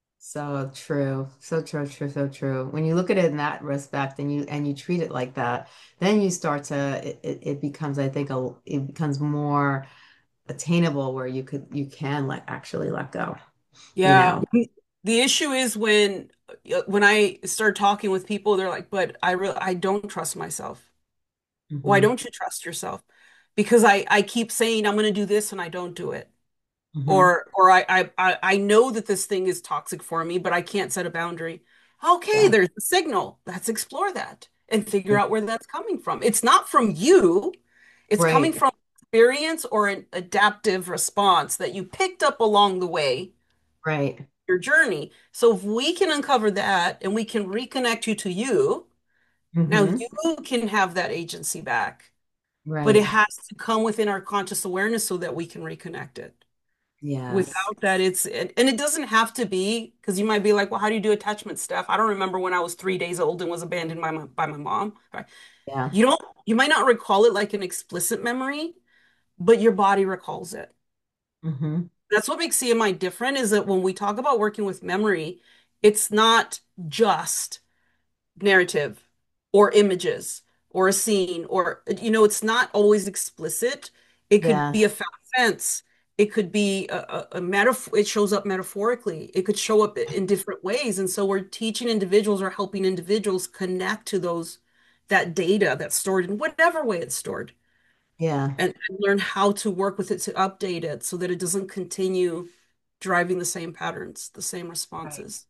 So true. So true, true, so true. When you look at it in that respect and you and you treat it like that, then you start to it, it, it becomes, I think, a it becomes more attainable where you could you can let actually let go, you Yeah. know. The issue is when uh, when I start talking with people, they're like, "But I really I don't trust myself." Why Hmm. don't you trust yourself? Because I I keep saying I'm going to do this and I don't do it. Hmm. Or or I, I I I know that this thing is toxic for me, but I can't set a boundary. Okay, Yeah. there's the signal. Let's explore that and figure Yeah. out where that's coming from. It's not from you. It's coming Right. from experience or an adaptive response that you picked up along the way, Right. your journey. So if we can uncover that and we can reconnect you to you, now Hmm. you can have that agency back. But it Right. has to come within our conscious awareness so that we can reconnect it. Yes. Without that, it's and it doesn't have to be because you might be like, well, how do you do attachment stuff? I don't remember when I was three days old and was abandoned by my by my mom. Right? Yeah. You don't, you might not recall it like an explicit memory, but your body recalls it. Hmm. That's what makes C M I different is that when we talk about working with memory, it's not just narrative or images or a scene or you know it's not always explicit. It could be Yes. a found fence. It could be a, a, a metaphor. It shows up metaphorically. It could show up in different ways, and so we're teaching individuals or helping individuals connect to those that data that's stored in whatever way it's stored Yeah. and, and learn how to work with it to update it so that it doesn't continue driving the same patterns, the same Right. responses.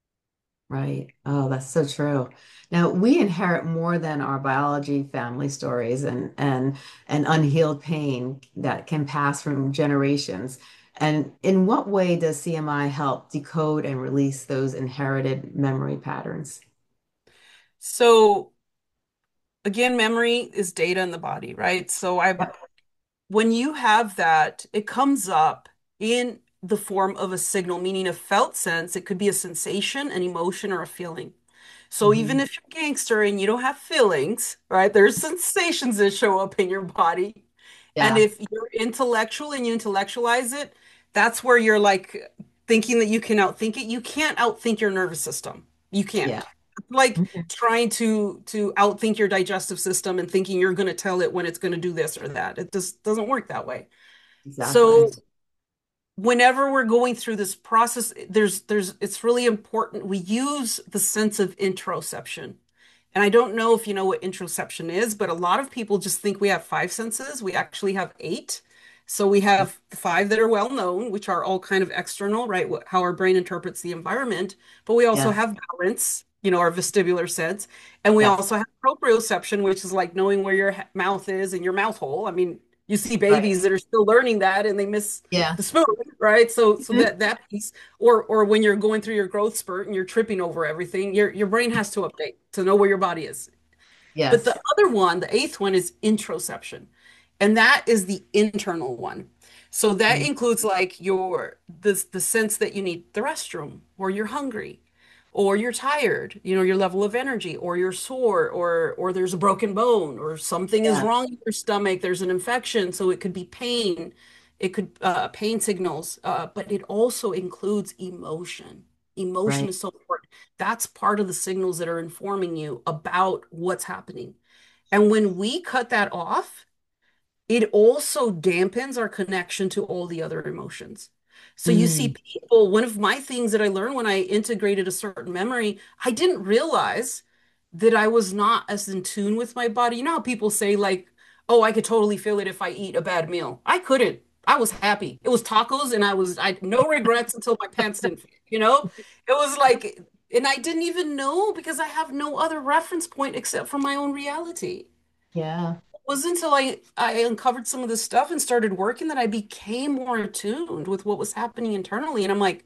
Right. Oh, that's so true. Now, we inherit more than our biology, family stories, and and and unhealed pain that can pass from generations. And in what way does C M I help decode and release those inherited memory patterns? So again, memory is data in the body, right? So I, Yep. when you have that, it comes up in the form of a signal, meaning a felt sense. It could be a sensation, an emotion, or a feeling. So even Hmm. if you're a gangster and you don't have feelings, right, there's sensations that show up in your body. And Yeah. if you're intellectual and you intellectualize it, that's where you're like thinking that you can outthink it. You can't outthink your nervous system. You Yeah. can't. Like Mhm. trying to to outthink your digestive system and thinking you're going to tell it when it's going to do this or that. It just doesn't work that way. Exactly. So whenever we're going through this process, there's there's it's really important we use the sense of interoception. And I don't know if you know what interoception is, but a lot of people just think we have five senses. We actually have eight. So we have five that are well known, which are all kind of external, right? How our brain interprets the environment. But we also Yes. have balance, you know, our vestibular sense. And we Yes. also have proprioception, which is like knowing where your mouth is and your mouth hole. I mean, you see Right. babies that are still learning that and they miss Yeah. the spoon, right? So so Mhm. that that piece, or or when you're going through your growth spurt and you're tripping over everything, your your brain has to update to know where your body is. But the Yes. other one, the eighth one, is introception. And that is the internal one. So that Mhm. includes like your the the sense that you need the restroom or you're hungry or you're tired, you know, your level of energy or you're sore or or there's a broken bone or something is Yeah. wrong in your stomach, there's an infection, so it could be pain. It could uh, pain signals, uh, but it also includes emotion. Emotion Right. is so important. That's part of the signals that are informing you about what's happening. And when we cut that off, it also dampens our connection to all the other emotions. So you see Mm, people, one of my things that I learned when I integrated a certain memory, I didn't realize that I was not as in tune with my body. You know how people say like, oh, I could totally feel it if I eat a bad meal. I couldn't. I was happy. It was tacos and I was I had no regrets until my pants didn't fit, you know? It was like, and I didn't even know because I have no other reference point except for my own reality. yeah. Wasn't until I I uncovered some of this stuff and started working that I became more attuned with what was happening internally. And I'm like,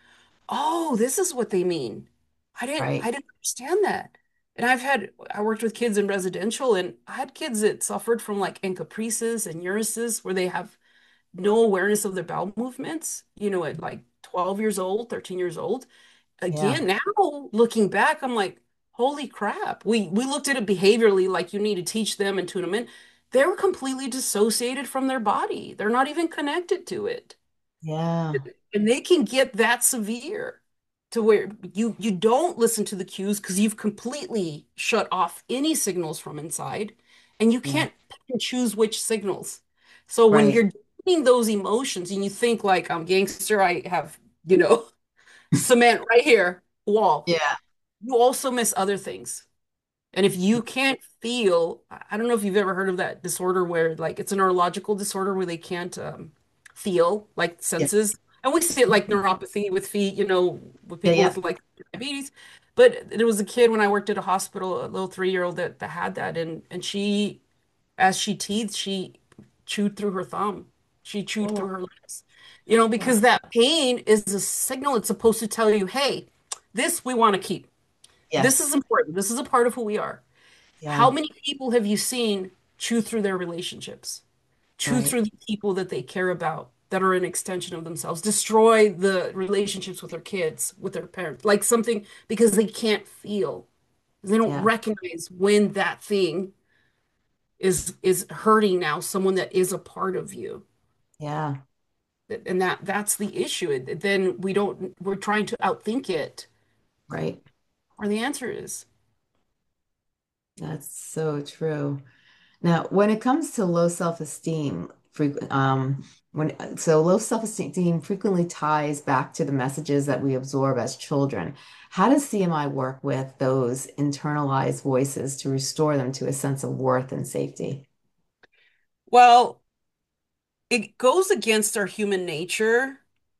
oh, this is what they mean. I didn't Right. I didn't understand that. And I've had I worked with kids in residential and I had kids that suffered from like encopresis and uresis where they have no awareness of their bowel movements, you know, at like twelve years old, thirteen years old. Yeah. Again, now looking back, I'm like, holy crap. We we looked at it behaviorally, like you need to teach them and tune them in. They were completely dissociated from their body. They're not even connected to it. Yeah. And they can get that severe to where you you don't listen to the cues because you've completely shut off any signals from inside and you Yeah. can't pick and choose which signals. So when Right. you're doing those emotions and you think like I'm gangster, I have, you know, cement right here, wall. Yeah. You also miss other things. And if you can't feel, I don't know if you've ever heard of that disorder where like it's a neurological disorder where they can't um, feel like Yeah. senses. And we see it like neuropathy with feet, you know, with Yeah. people Yeah. with like diabetes. But there was a kid when I worked at a hospital, a little three-year-old that, that had that. And and she, as she teethed, she chewed through her thumb. She chewed Oh, through her lips. You know, wow. because that pain is a signal. It's supposed to tell you, hey, this we want to keep. This is Yes. important. This is a part of who we are. How Yeah. many people have you seen chew through their relationships, chew Right. through the people that they care about that are an extension of themselves, destroy the relationships with their kids, with their parents, like something because they can't feel. They don't Yeah. recognize when that thing is is hurting now someone that is a part of you. Yeah. And that that's the issue. Then we don't we're trying to outthink it, Right. or the answer is. That's so true. Now, when it comes to low self-esteem, frequent um when so low self-esteem frequently ties back to the messages that we absorb as children. How does C M I work with those internalized voices to restore them to a sense of worth and safety? Well, it goes against our human nature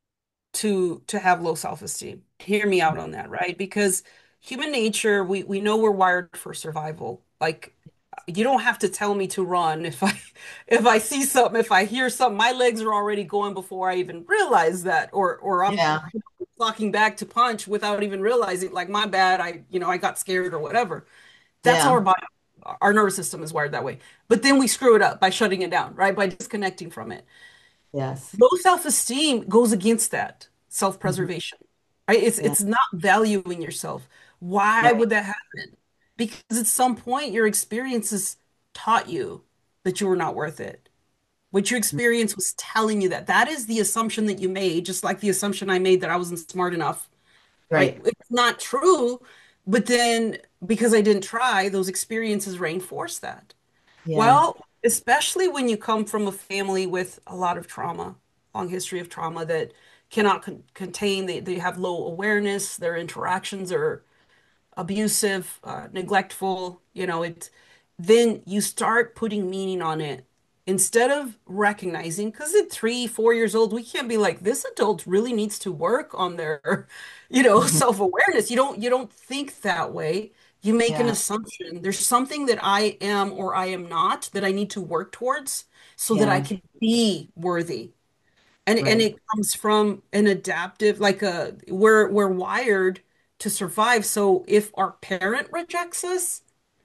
to to have low self-esteem. Hear me out on that, right? Because human nature, we we know we're wired for survival. Like you don't have to tell me to run if I if I see something, if I hear something, my legs are already going before I even realize that, or or I'm Yeah. flocking back to punch without even realizing, like my bad, I you know I got scared or whatever. That's how our Yeah. body, our nervous system is wired that way. But then we screw it up by shutting it down, right? By disconnecting from it. Yes. Low self-esteem goes against that Mhm. self-preservation, right? It's Yeah. it's not valuing yourself. Why Right. would that happen? Because at some point your experiences taught you that you were not worth it. What your experience was telling you that. That is the assumption that you made, just like the assumption I made that I wasn't smart enough, right? Right. It's not true, but then because I didn't try, those experiences reinforce that. Yeah. Well, especially when you come from a family with a lot of trauma, long history of trauma that cannot con contain, they, they have low awareness, their interactions are abusive, uh, neglectful, you know, it, then you start putting meaning on it instead of recognizing, because at three, four years old, we can't be like, this adult really needs to work on their, you know, Mhm. self-awareness. You don't, you don't think that way. You make an Yeah. assumption. There's something that I am or I am not that I need to work towards so that I Yeah. can be worthy. And and Right. it comes from an adaptive, like a we're we're wired to survive. So if our parent rejects us,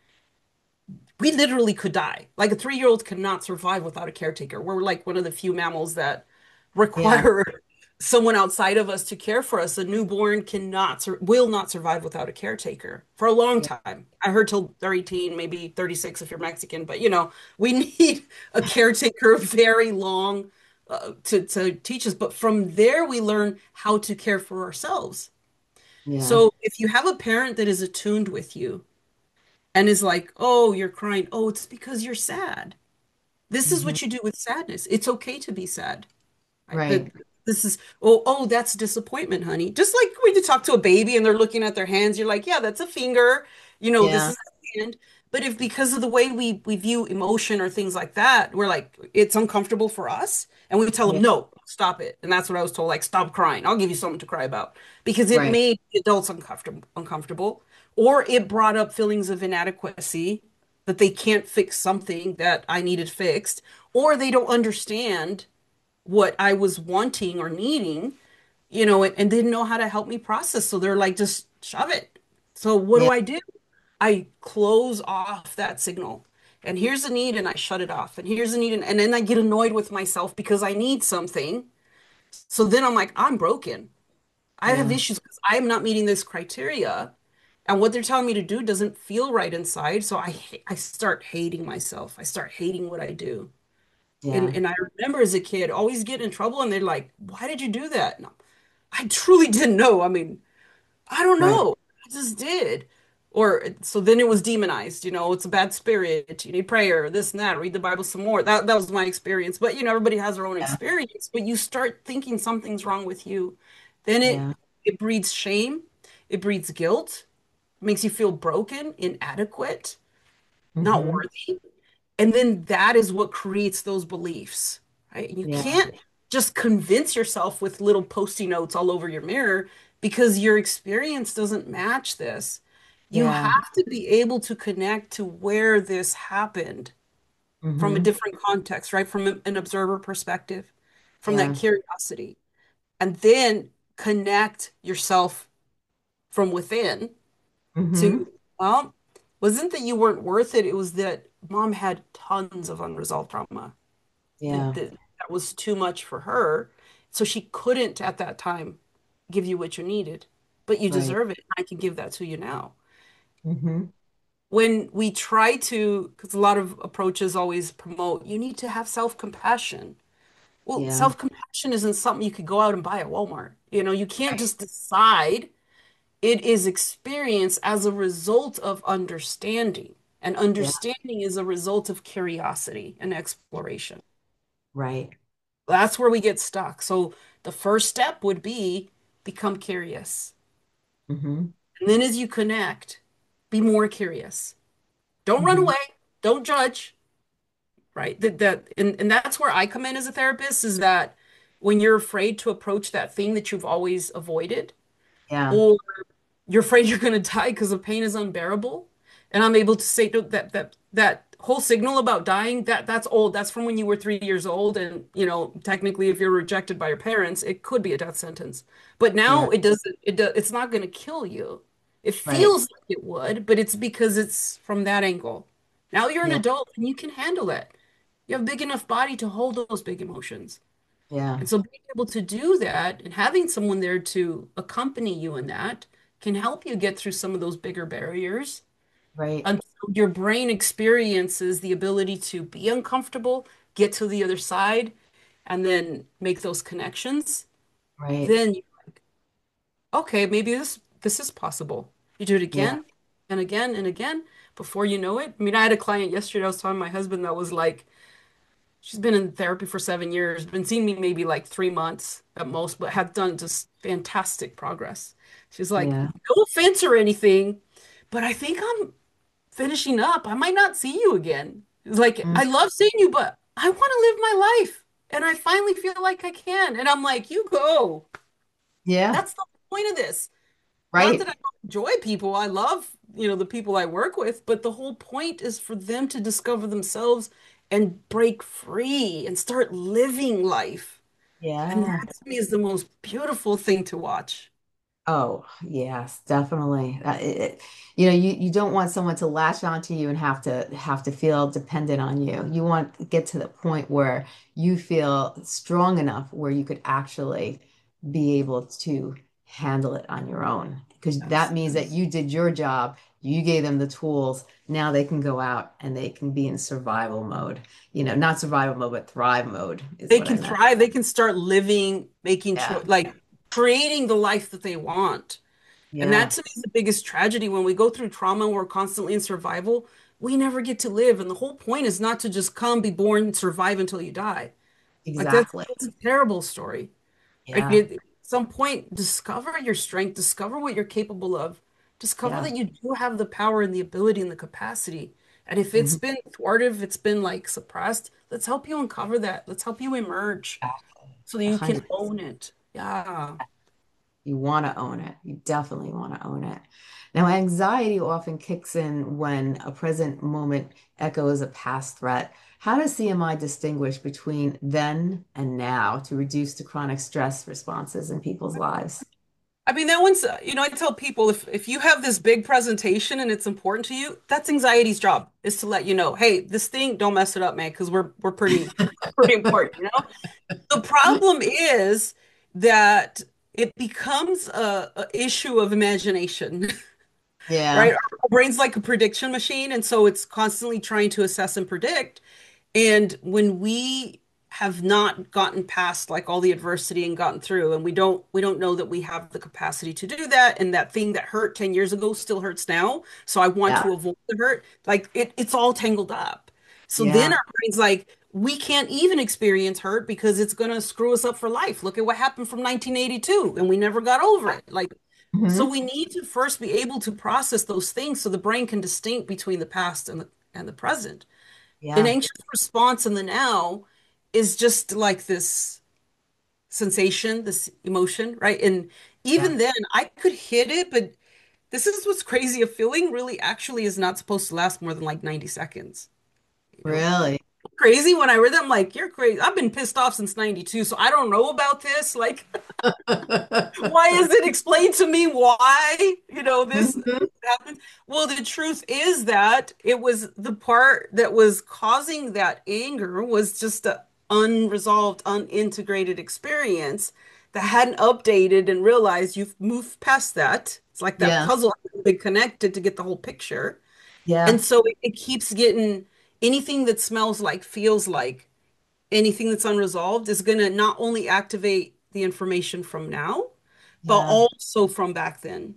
we literally could die. Like a three-year-old cannot survive without a caretaker. We're like one of the few mammals that Yeah. require someone outside of us to care for us. A newborn cannot sur will not survive without a caretaker for a long Yeah. time. I heard till they're eighteen, maybe thirty-six if you're Mexican, but you know, we need a caretaker very long uh, to to teach us. But from there, we learn how to care for ourselves. Yeah. So if you have a parent that is attuned with you and is like, "Oh, you're crying. Oh, it's because you're sad." This is Hmm. what you do with sadness. It's okay to be sad. Right? Right. That this is oh oh that's disappointment, honey. Just like when you talk to a baby and they're looking at their hands, you're like, yeah, that's a finger. You know, this Yeah. is a hand. But if because of the way we we view emotion or things like that, we're like, it's uncomfortable for us, and we tell them, Yeah. no, stop it. And that's what I was told, like, stop crying. I'll give you something to cry about because it Right. made the adults uncomfortable, uncomfortable, or it brought up feelings of inadequacy that they can't fix something that I needed fixed, or they don't understand what I was wanting or needing, you know, and, and didn't know how to help me process. So they're like, just shove it. So what do Yeah. I do? I close off that signal. And here's the need, and I shut it off. And here's the need, and, and then I get annoyed with myself because I need something. So then I'm like, I'm broken. I have Yeah. issues because I am not meeting this criteria. And what they're telling me to do doesn't feel right inside. So I I start hating myself. I start hating what I do. And Yeah. and I remember as a kid always getting in trouble and they're like, "Why did you do that?" And I truly didn't know. I mean, I don't Right. know. I just did. Or so then it was demonized, you know, it's a bad spirit. You need prayer, this and that, read the Bible some more. That that was my experience. But you know, everybody has their own Yeah. experience, but you start thinking something's wrong with you. Then it Yeah. it breeds shame, it breeds guilt, makes you feel broken, inadequate, not Hmm. worthy. And then that is what creates those beliefs, right? And you Yeah. can't just convince yourself with little post-it notes all over your mirror because your experience doesn't match this. You Yeah. have to be able to connect to where this happened from a Hmm. different context, right? From an observer perspective, from that Yeah. curiosity, and then connect yourself from within Hmm. to, well, wasn't that you weren't worth it, it was that mom had tons of unresolved trauma that, Yeah. that that was too much for her. So she couldn't at that time give you what you needed, but you Right. deserve it. I can give that to you now. Hmm. When we try to, because a lot of approaches always promote, you need to have self-compassion. Well, Yeah. self-compassion isn't something you could go out and buy at Walmart. You know, you can't Right. just decide. It is experience as a result of understanding. And Yeah. understanding is a result of curiosity and exploration. Right. That's where we get stuck. So the first step would be become curious. Hmm. And then as you connect, be more curious. Don't run Hmm. away. Don't judge, right? That that and, and that's where I come in as a therapist is that when you're afraid to approach that thing that you've always avoided, Yeah. or you're afraid you're going to die because the pain is unbearable. And I'm able to say to that that that whole signal about dying, that that's old. That's from when you were three years old. And you know, technically, if you're rejected by your parents, it could be a death sentence. But Yeah. now it doesn't. It does. It's not going to kill you. It Right. feels like it would, but it's because it's from that angle. Now you're an Yeah. adult and you can handle it. You have a big enough body to hold those big emotions. Yeah. And so being able to do that and having someone there to accompany you in that can help you get through some of those bigger barriers Right. until your brain experiences the ability to be uncomfortable, get to the other side, and then make those connections. Right. Then, okay, maybe this this is possible. You do it Yeah. again and again and again before you know it. I mean, I had a client yesterday, I was telling my husband that was like, she's been in therapy for seven years, been seeing me maybe like three months at most, but had done just fantastic progress. She's like, Yeah. no offense or anything, but I think I'm finishing up. I might not see you again. It's like, Mm. I love seeing you, but I want to live my life. And I finally feel like I can. And I'm like, you go. Yeah. That's the point of this. Not that Right. I don't enjoy people. I love, you know, the people I work with, but the whole point is for them to discover themselves and break free and start living life. And Yeah. that to me is the most beautiful thing to watch. Oh, yes, definitely. Uh, it, it- you know, you, you don't want someone to latch onto you and have to have to feel dependent on you. You want to get to the point where you feel strong enough where you could actually be able to handle it on your own. Because that Yes. means that you did your job You gave them the tools. Now they can go out and they can be in survival mode. You know, not survival mode, but thrive mode is They what I can meant. thrive. They can start living, making cho Yeah. like creating the life that they want. And that Yeah. to me is the biggest tragedy when we go through trauma and we're constantly in survival. We never get to live. And the whole point is not to just come, be born, survive until you die. Like that's, Exactly. that's a terrible story. Right? Yeah. At some point, discover your strength, discover what you're capable of, discover Yeah. that you do have the power and the ability and the capacity. And if it's Mhm. been thwarted, if it's been like suppressed, let's help you uncover that. Let's help you emerge so that A you can hundred own it. Yeah. You want to own it. You definitely want to own it. Now, anxiety often kicks in when a present moment echoes a past threat. How does C M I distinguish between then and now to reduce the chronic stress responses in people's lives? I mean, that one's, uh, you know, I tell people if if you have this big presentation and it's important to you, that's anxiety's job is to let you know, hey, this thing, don't mess it up, man, because we're we're pretty pretty important, you know? The problem is that it becomes a, a issue of imagination, right? Yeah, Our brain's like a prediction machine, and so it's constantly trying to assess and predict. And when we have not gotten past like all the adversity and gotten through, and we don't we don't know that we have the capacity to do that, and that thing that hurt ten years ago still hurts now. So I want yeah, to avoid the hurt. Like it, it's all tangled up. So then yeah. our brain's like, we can't even experience hurt because it's gonna screw us up for life. Look at what happened from nineteen eighty-two, and we never got over it. Like, so Hmm. we need to first be able to process those things so the brain can distinct between the past and the and the present. An Yeah, anxious response in the now is just like this sensation, this emotion, right? And yeah. even then, I could hit it, but this is what's crazy. A feeling really actually is not supposed to last more than like ninety seconds, you know? Really? Crazy when I read that, I'm like, you're crazy. I've been pissed off since ninety-two, so I don't know about this. Like, why is it explained to me why, you know, this Mhm. happened? Well, the truth is that it was the part that was causing that anger was just an unresolved, unintegrated experience that hadn't updated and realized you've moved past that. It's like that Yeah, puzzle hasn't been connected to get the whole picture. And yeah, so it, it keeps getting anything that smells like, feels like, anything that's unresolved is going to not only activate the information from now, but yeah. also from back then.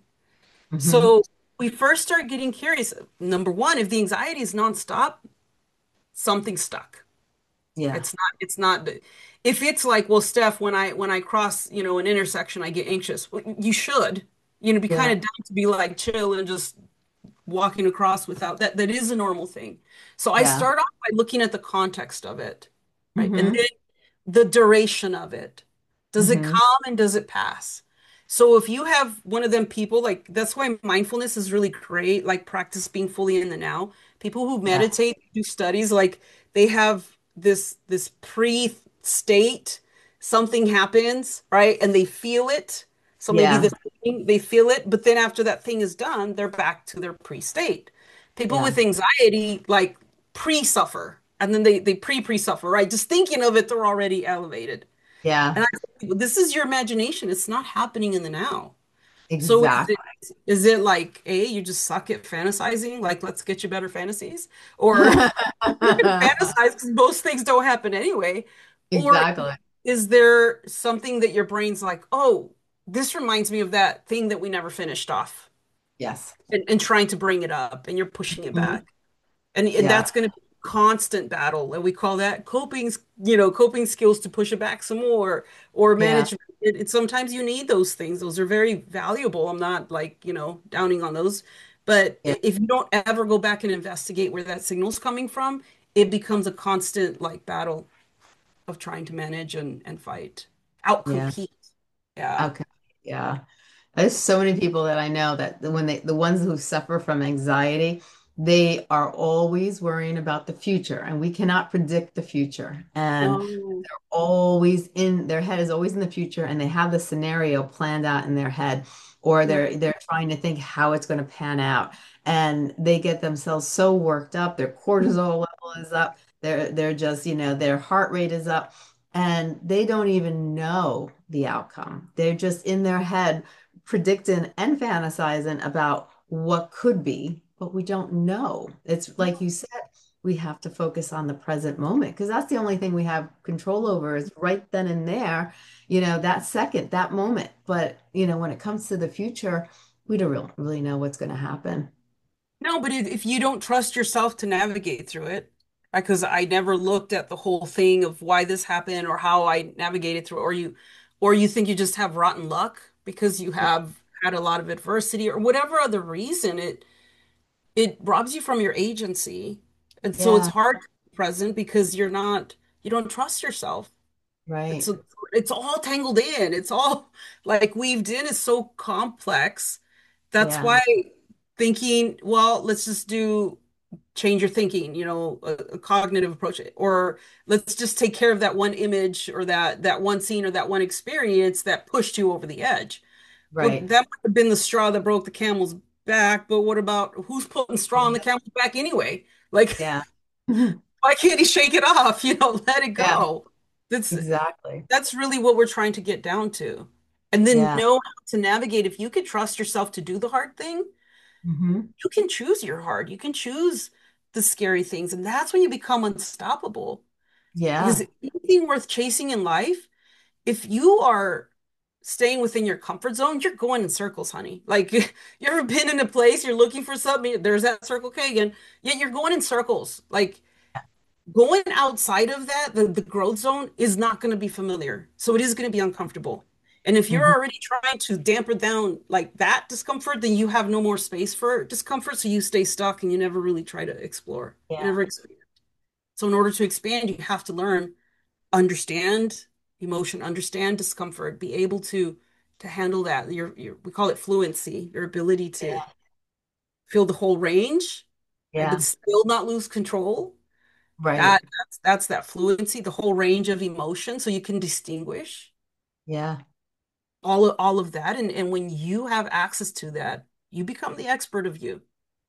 Hmm. So we first start getting curious. Number one, if the anxiety is nonstop, something's stuck. Yeah, It's not, it's not, if it's like, well, Steph, when I when I cross, you know, an intersection, I get anxious. Well, you should, you know, be kind yeah, of dumb to be like chill and just walking across without that. That is a normal thing. So I yeah. start off by looking at the context of it, right? And Hmm. then the duration of it. Does it Hmm. come and does it pass? So if you have one of them people, like that's why mindfulness is really great, like practice being fully in the now. People who Yeah, meditate, do studies, like they have this this pre-state, something happens, right? And they feel it. So maybe yeah, the thing, they feel it, but then after that thing is done, they're back to their pre-state. People yeah, with anxiety like pre-suffer and then they they pre-pre-suffer, right? Just thinking of it, they're already elevated. yeah. And I tell people, this is your imagination. It's not happening in the now. So is Exactly. it is it like A, you just suck at fantasizing? Like, let's get you better fantasies? Or you can fantasize because most things don't happen anyway. Or Exactly. is there something that your brain's like, oh, this reminds me of that thing that we never finished off, Yes. and, and trying to bring it up and you're pushing it Mhm. back. And and Yeah. that's going to be a constant battle. And we call that coping, you know, coping skills to push it back some more or Yeah. management. It, it, sometimes you need those things. Those are very valuable. I'm not like, you know, downing on those. But Yeah. if you don't ever go back and investigate where that signal's coming from, it becomes a constant like battle of trying to manage and, and fight, Yeah. outcompete. Yeah. Okay. Yeah. There's so many people that I know that the- when they, the ones who suffer from anxiety, they are always worrying about the future, and we cannot predict the future. And No. always in their head is always in the future, and they have the scenario planned out in their head, or Yeah. they're they're trying to think how it's going to pan out, and they get themselves so worked up. Their cortisol level is up. They're they're just, you know, their heart rate is up, and they don't even know the outcome. They're just in their head predicting and fantasizing about what could be, but we don't know. It's like you said, we have to focus on the present moment because that's the only thing we have control over is right then and there, you know, that second, that moment. But, you know, when it comes to the future, we don't real- really know what's going to happen. No, but if, if you don't trust yourself to navigate through it, because I never looked at the whole thing of why this happened or how I navigated through, or you, or you think you just have rotten luck because you have had a lot of adversity or whatever other reason, it it robs you from your agency. And so it's Yeah, hard to be present because you're not, you don't trust yourself. It's right. a, it's all tangled in. It's all like weaved in is so complex. That's Yeah, why thinking, well, let's just do change your thinking, you know, a, a cognitive approach, or let's just take care of that one image or that that one scene or that one experience that pushed you over the edge. Well, right. that might have been the straw that broke the camel's back, but what about who's putting straw on the camel's back anyway? Like, Yeah. why can't he shake it off? You know, let it Yeah, go. That's exactly. that's really what we're trying to get down to. And then Yeah. know how to navigate. If you could trust yourself to do the hard thing, Hmm. you can choose your hard. You can choose the scary things. And that's when you become unstoppable. Because Yeah. anything worth chasing in life, if you are staying within your comfort zone, you're going in circles, honey. Like you ever been in a place, you're looking for something, there's that Circle K again, yet you're going in circles. Like going outside of that, the, the growth zone is not going to be familiar. So it is going to be uncomfortable. And if you're Hmm. already trying to dampen down like that discomfort, then you have no more space for discomfort. So you stay stuck and you never really try to explore. You Yeah. never expand. So in order to expand, you have to learn, understand emotion, understand discomfort, be able to to handle that. Your, your we call it fluency, your ability to Yeah. feel the whole range, right? But Yeah. still not lose control. Right. That that's that's that fluency, the whole range of emotion, so you can distinguish Yeah. all of all of that. And and when you have access to that, you become the expert of you.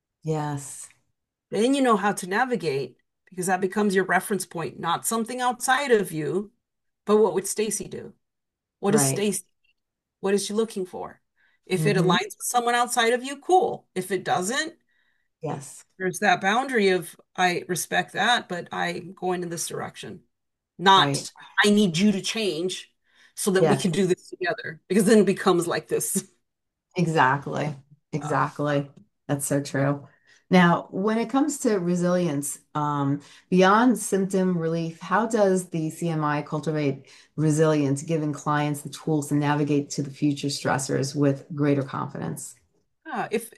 Yes. Then you know how to navigate because that becomes your reference point, not something outside of you, but what would Stacy do? What is Right. Stacy? What is she looking for? If it Hmm. aligns with someone outside of you, cool. If it doesn't, Yes. there's that boundary of I respect that, but I'm going in this direction. Not Right. I need you to change so that we Yes. can do this together. Because then it becomes like this. Exactly. Uh, Exactly. That's so true. Now, when it comes to resilience, um, beyond symptom relief, how does the C M I cultivate resilience, giving clients the tools to navigate to the future stressors with greater confidence? uh, if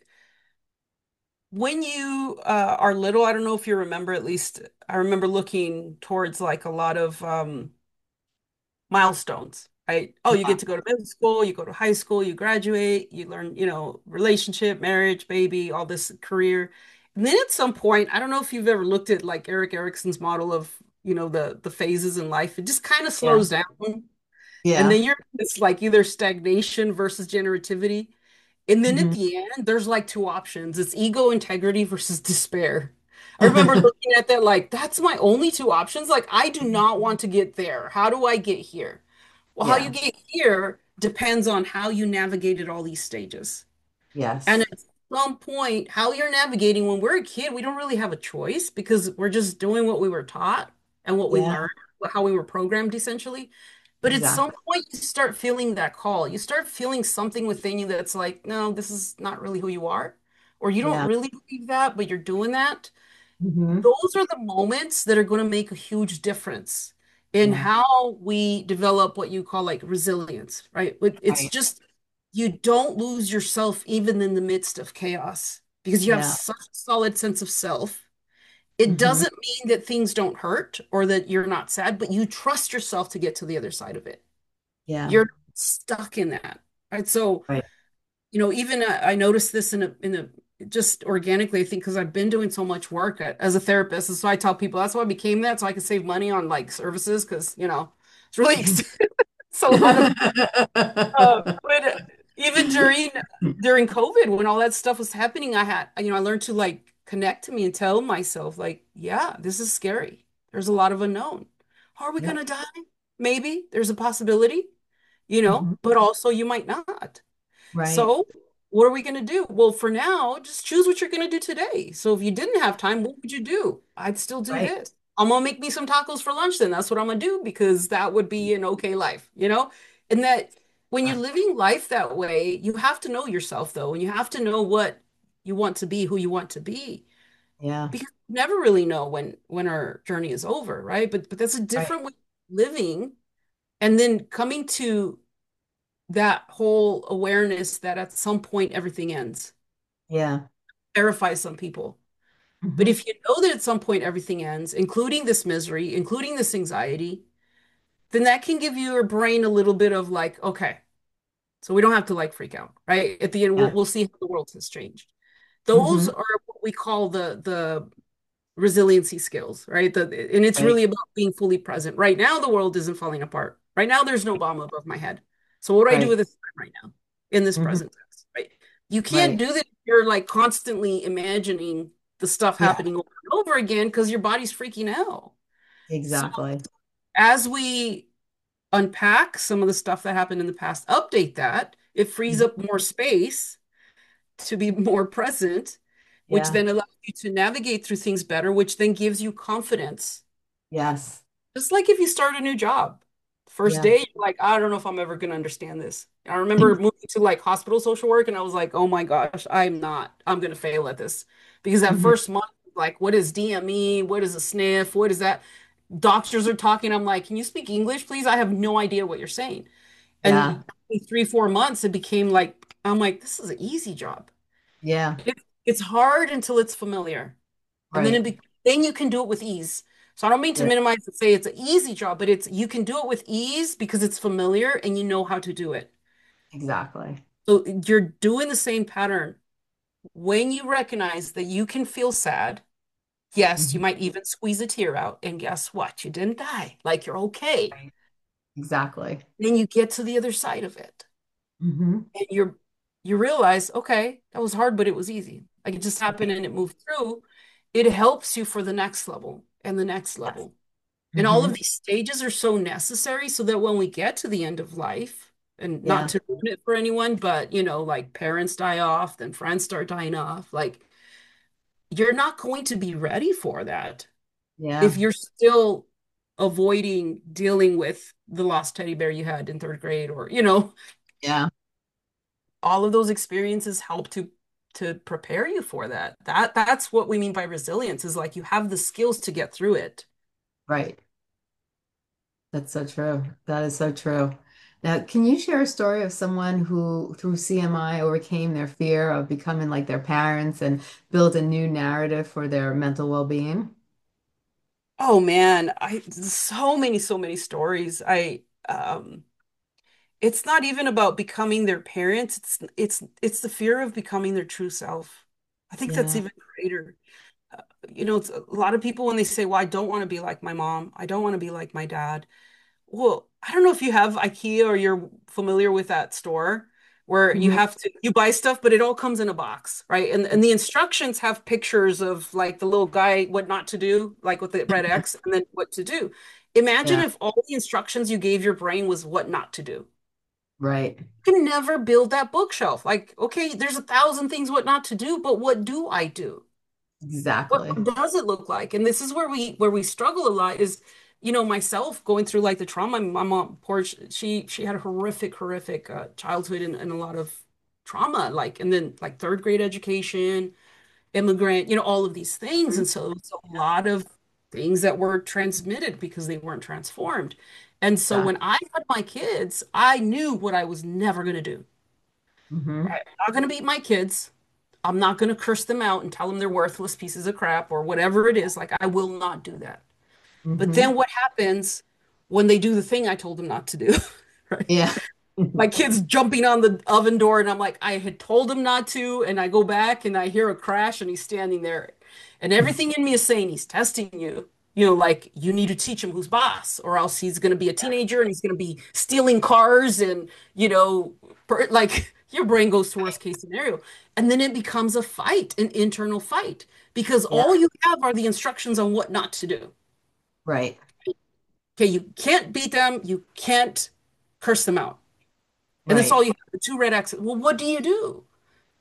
when you uh, are little, I don't know if you remember, at least I remember looking towards like a lot of um, milestones, right? Oh, you Yeah. get to go to middle school, you go to high school, you graduate, you learn, you know, relationship, marriage, baby, all this career. And then at some point, I don't know if you've ever looked at like Eric Erickson's model of, you know, the the phases in life. It just kind of Yeah. slows down. And Yeah. then you're it's like either stagnation versus generativity. And then at Hmm. the end, there's like two options. It's ego integrity versus despair. I remember looking at that like, that's my only two options. Like, I do not want to get there. How do I get here? Well, how you Yeah. get here depends on how you navigated all these stages. And Yes. at some point, how you're navigating when we're a kid, we don't really have a choice because we're just doing what we were taught and what we Yeah. learned, how we were programmed essentially. But at some Exactly. point, you start feeling that call. You start feeling something within you that's like, no, this is not really who you are. Or you don't Yeah. really believe that, but you're doing that. Hmm. Those are the moments that are going to make a huge difference in Yeah. how we develop what you call like resilience, right? It- It's Right. just you don't lose yourself even in the midst of chaos because you have Yeah. such a solid sense of self. It Hmm. doesn't mean that things don't hurt or that you're not sad, but you trust yourself to get to the other side of it. Yeah. You're stuck in that, right? So Right. you know, even uh, I noticed this in a in a just organically, I think, because I've been doing so much work at, as a therapist, and so I tell people that's why I became that, so I could save money on like services, because you know it's really expensive. It's a lot of, uh, but even during during COVID, when all that stuff was happening, I had you know I learned to like connect to me and tell myself like, yeah, this is scary. There's a lot of unknown. Are we Yep. gonna die? Maybe there's a possibility, you know, Hmm. but also you might not. Right. So what are we going to do? Well, for now, just choose what you're going to do today. So if you didn't have time, what would you do? I'd still do Right. this. I'm gonna make me some tacos for lunch then. That's what I'm gonna do because that would be an okay life, you know? And that when you're Right. living life that way, you have to know yourself though, and you have to know what you want to be, who you want to be. Yeah. Because you never really know when when our journey is over, right? But but that's a Right. different way of living. And then coming to that whole awareness that at some point everything ends Yeah. terrifies some people. But Hmm. if you know that at some point everything ends, including this misery, including this anxiety, then that can give your brain a little bit of like, okay, so we don't have to like freak out, right? At the end, we'll Yeah. we'll see how the world has changed. Those Hmm. are what we call the the resiliency skills, right? The, and it's Right. really about being fully present. Right now, the world isn't falling apart. Right now, there's no bomb above my head. So what do I do Right. with this time right now in this Hmm. present tense, right? You can't Right. do that if you're like constantly imagining the stuff Yeah. happening over and over again because your body's freaking out. So Exactly. as we unpack some of the stuff that happened in the past, update that, it frees up Mhm. more space to be more present, which Yeah. then allows you to navigate through things better, which then gives you confidence. Yes. Just like if you start a new job, first Yeah. day, you're like, I don't know if I'm ever going to understand this. I remember moving to like hospital social work, and I was like, oh my gosh, I'm not, I'm going to fail at this. Because that Mhm. first month, like, what is D M E? What is a sniff? What is that? Doctors are talking. I'm like, can you speak English, please? I have no idea what you're saying. Yeah. And three, four months, it became like, I'm like, this is an easy job. Yeah. It, it's hard until it's familiar. And then it Right. be, then you can do it with ease. So I don't mean to Right. minimize and say it's an easy job, but it's you can do it with ease because it's familiar and you know how to do it. Exactly. So you're doing the same pattern. When you recognize that you can feel sad, yes, you Mhm. might even squeeze a tear out, and guess what? You didn't die. Like you're okay. Right. Exactly. Then you get to the other side of it. Hmm. And you're you realize, okay, that was hard, but it was easy. Like it just happened and it moved through. It helps you for the next level and the next Yes. level. And all of Hmm. these stages are so necessary so that when we get to the end of life, and not Yeah. to ruin it for anyone, but you know, like parents die off, then friends start dying off, like you're not going to be ready for that if Yeah. you're still avoiding dealing with the lost teddy bear you had in third grade, or you know, Yeah. all of those experiences help to to prepare you for that. That that's what we mean by resilience is like you have the skills to get through it. Right. That's so true. That is so true. Now, can you share a story of someone who, through C M I, overcame their fear of becoming like their parents and built a new narrative for their mental well-being? Oh man, I so many, so many stories. I um it's not even about becoming their parents. It's it's it's the fear of becoming their true self. I think that's Yeah. even greater. Uh, you know, it's a lot of people when they say, "Well, I don't want to be like my mom. I don't want to be like my dad." Well, I don't know if you have IKEA or you're familiar with that store where you Hmm. have to you buy stuff, but it all comes in a box, right? And and the instructions have pictures of like the little guy what not to do, like with the red X, and then what to do. Imagine Yeah. if all the instructions you gave your brain was what not to do. Right. You can never build that bookshelf. Like, okay, there's a thousand things what not to do, but what do I do? What Exactly. does it look like? And this is where we where we struggle a lot is, you know, myself going through like the trauma. My mom, poor, she she had a horrific, horrific uh, childhood and, and a lot of trauma, like and then like third grade education, immigrant, you know, all of these things. Mhm. And so it's a lot of things that were transmitted because they weren't transformed. And so when Exactly. I had my kids, I knew what I was never going to do. Hmm. Right? I'm not going to beat my kids. I'm not going to curse them out and tell them they're worthless pieces of crap or whatever it is. Like, I will not do that. But Hmm. then what happens when they do the thing I told them not to do? Right? Yeah. My kid's jumping on the oven door, and I'm like, I had told him not to. And I go back and I hear a crash, and he's standing there. And everything in me is saying, he's testing you. You know, like, you need to teach him who's boss, or else he's going to be a teenager and he's going to be stealing cars and, you know, per, like, your brain goes to worst case scenario. And then it becomes a fight, an internal fight, because Yeah. all you have are the instructions on what not to do. Right. Okay, you can't beat them, you can't curse them out. And that's Right. all you have, the two red X's. Well, what do you do?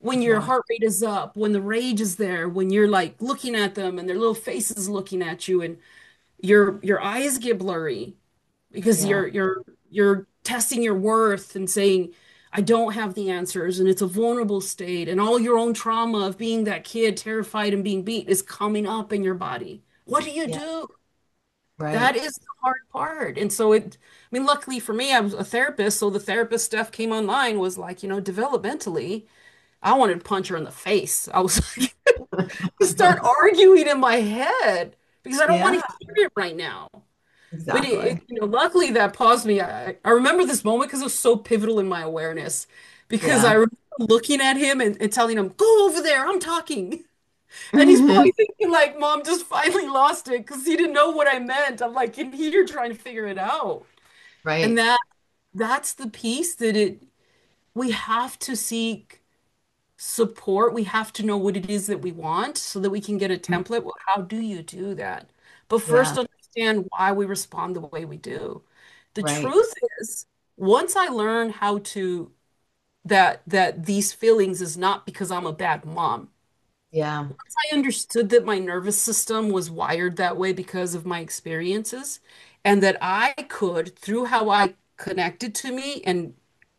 when your Yeah. heart rate is up, when the rage is there, when you're like looking at them and their little faces looking at you and your your eyes get blurry because Yeah. you're you're you're testing your worth and saying, I don't have the answers, and it's a vulnerable state, and all your own trauma of being that kid terrified and being beat is coming up in your body. What do you Yeah. do? Right. That is the hard part. And so it, I mean, luckily for me, I was a therapist, so the therapist stuff came online was like, you know, developmentally, I wanted to punch her in the face. I was like, start arguing in my head because I don't want Yeah. to hear it right now. But it, it, Exactly. you know, luckily that paused me. I, I remember this moment because it was so pivotal in my awareness. Because I Yeah. remember looking at him and, and telling him, "Go over there, I'm talking." And he's probably thinking like, "Mom just finally lost it because he didn't know what I meant." I'm like in here trying to figure it out. And Right. that that's the piece that it we have to seek support. We have to know what it is that we want so that we can get a template. Well, how do you do that? But first, Yeah. understand why we respond the way we do. The Right. truth is, once I learn how to that that these feelings is not because I'm a bad mom. Yeah. Once I understood that my nervous system was wired that way because of my experiences, and that I could, through how I connected to me and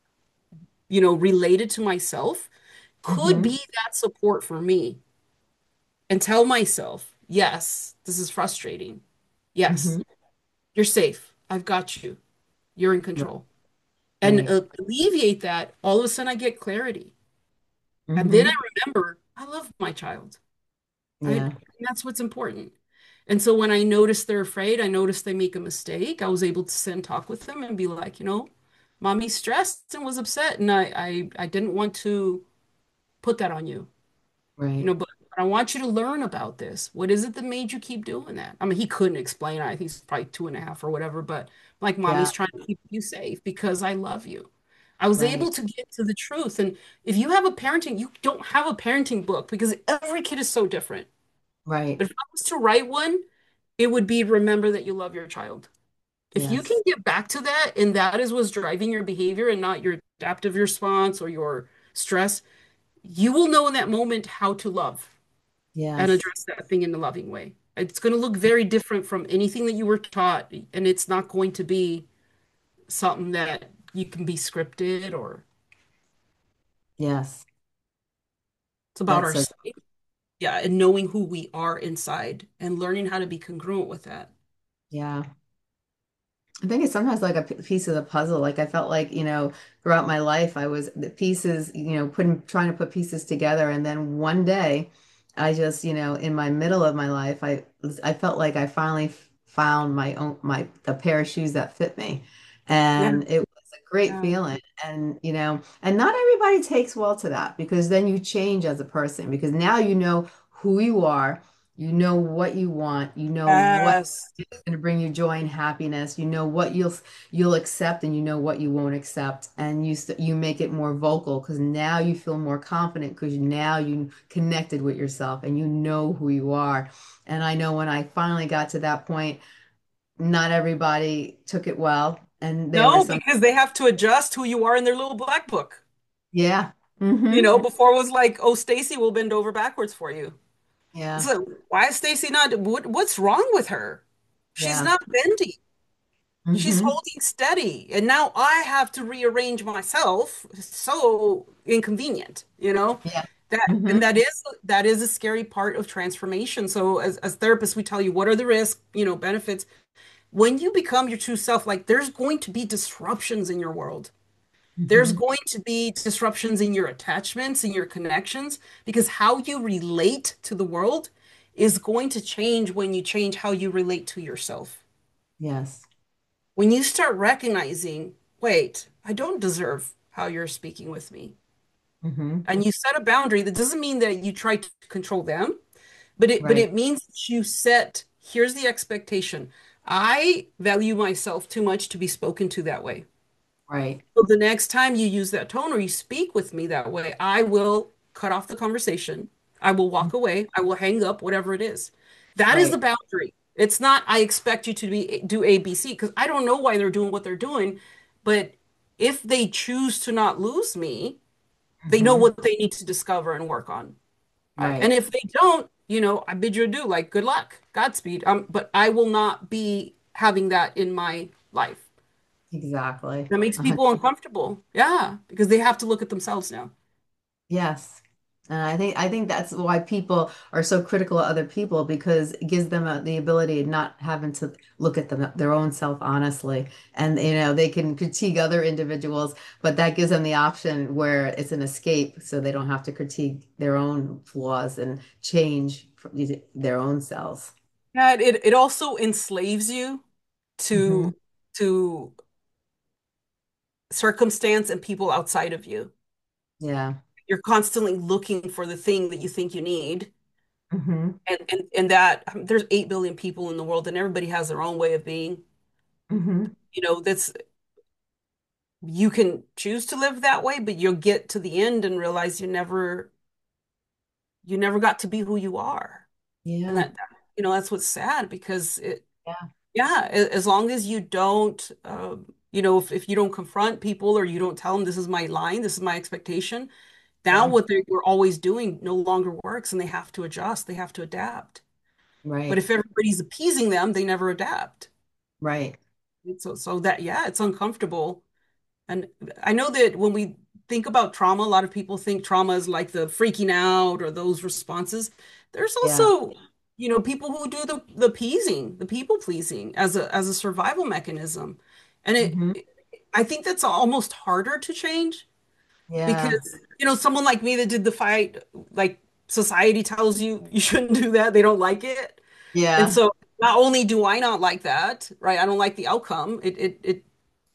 you know related to myself, could Hmm. be that support for me and tell myself, yes, this is frustrating. Yes, Hmm. you're safe. I've got you. You're in control. And Right. uh, alleviate that, all of a sudden I get clarity. And then I Hmm. remember I love my child. I, Yeah. and that's what's important. And so when I notice they're afraid, I notice they make a mistake, I was able to sit and talk with them and be like, you know, mommy's stressed and was upset, and I, I, I didn't want to put that on you. You Right. know, but, but I want you to learn about this. What is it that made you keep doing that? I mean, he couldn't explain. I think he's probably two and a half or whatever, but like, Yeah. mommy's trying to keep you safe because I love you. I was able Right. to get to the truth. And if you have a parenting, you don't have a parenting book because every kid is so different. Right. But if I was to write one, it would be remember that you love your child. If you can Yes. get back to that, and that is what's driving your behavior and not your adaptive response or your stress, you will know in that moment how to love and Yes. address that thing in a loving way. It's going to look very different from anything that you were taught, and it's not going to be something that you can be scripted or Yes. it's about That's our so, state. Yeah, and knowing who we are inside and learning how to be congruent with that. yeah. I think it's sometimes like a p- piece of the puzzle. Like I felt like, you know, throughout my life, I was the pieces, you know, putting, trying to put pieces together. And then one day, I just, you know, in my middle of my life, I, was- I felt like I finally f- found my own, my, the pair of shoes that fit me. Yeah, And it was a great yeah, feeling. And, you know, and not everybody takes well to that because then you change as a person because now you know who you are, you know what you want, you know what yes, it's going to bring you joy and happiness. You know what you'll you'll accept and you know what you won't accept. And you st- you make it more vocal because now you feel more confident because now you connected with yourself and you know who you are. And I know when I finally got to that point, not everybody took it well. And there were no, some, because they have to adjust who you are in their little black book. yeah. You Hmm. know, before it was like, oh, Stacy will bend over backwards for you. Yeah. So why is Stacy not? What, what's wrong with her? She's Yeah. not bending. She's Hmm. holding steady. And now I have to rearrange myself. So inconvenient, you know? Yeah. That Hmm. and that is that is a scary part of transformation. So as as therapists, we tell you what are the risks, you know, benefits. When you become your true self, like there's going to be disruptions in your world. There's Hmm. going to be disruptions in your attachments, in your connections, because how you relate to the world is going to change when you change how you relate to yourself. Yes. When you start recognizing, wait, I don't deserve how you're speaking with me, Hmm. and you set a boundary, that doesn't mean that you try to control them, but it but Right. it means that you set, here's the expectation. I value myself too much to be spoken to that way. Right. So the next time you use that tone or you speak with me that way, I will cut off the conversation. I will walk away. I will hang up, whatever it is. That is the Right. boundary. It's not, I expect you to be do A, B, C, because I don't know why they're doing what they're doing. But if they choose to not lose me, They know Hmm. what they need to discover and work on. Uh, and Right. if they don't, you know, I bid you adieu. Like, good luck, Godspeed. Um, but I will not be having that in my life. Exactly. That makes Uh, people uncomfortable. Yeah, because they have to look at themselves now. yes. And I think I think that's why people are so critical of other people because it gives them a, the ability of not having to look at them their own self honestly. And you know, they can critique other individuals, but that gives them the option where it's an escape so they don't have to critique their own flaws and change for these- their own selves. Yeah, it it also enslaves you Hmm. to to circumstance and people outside of you. Yeah. You're constantly looking for the thing that you think you need. Hmm. And and and that um, there's eight billion people in the world and everybody has their own way of being. Hmm. You know, that's you can choose to live that way, but you'll get to the end and realize you never you never got to be who you are. And Yeah. that, that you know, that's what's sad because it Yeah. yeah, a- as long as you don't um, you know, if, if you don't confront people or you don't tell them this is my line, this is my expectation, now Yeah. what they were always doing no longer works and they have to adjust, they have to adapt. But Right. if everybody's appeasing them, they never adapt. Right. So, so that, yeah, it's uncomfortable. And I know that when we think about trauma, a lot of people think trauma is like the freaking out or those responses. There's Yeah. also, you know, people who do the the appeasing, the people pleasing as a as a survival mechanism. And it, Hmm. I think that's almost harder to change Yeah. because, you know, someone like me that did the fight, like society tells you you shouldn't do that. They don't like it. And Yeah. so not only do I not like that, right? I don't like the outcome. It it it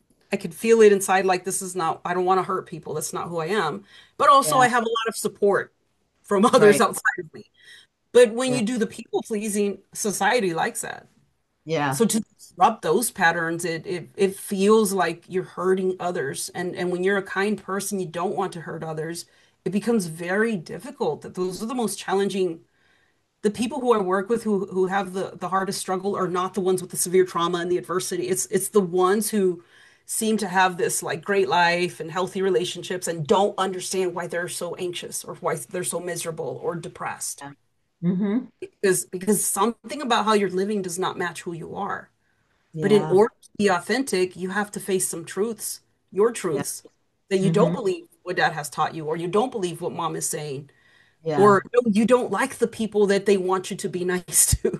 I could feel it inside like this is not, I don't want to hurt people. That's not who I am. But also Yeah. I have a lot of support from others Right. outside of me. But when Yeah. you do the people pleasing, society likes that. Yeah. So to disrupt those patterns, it it it feels like you're hurting others. And and when you're a kind person, you don't want to hurt others. It becomes very difficult. That those are the most challenging the people who I work with who who have the the hardest struggle are not the ones with the severe trauma and the adversity. It's it's the ones who seem to have this like great life and healthy relationships and don't understand why they're so anxious or why they're so miserable or depressed. Yeah. Hmm. Because because something about how you're living does not match who you are. But in Yeah. order to be authentic, you have to face some truths, your Yeah. truths, that you don't Hmm. believe what dad has taught you, or you don't believe what mom is saying, Yeah. or no, you don't like the people that they want you to be nice to.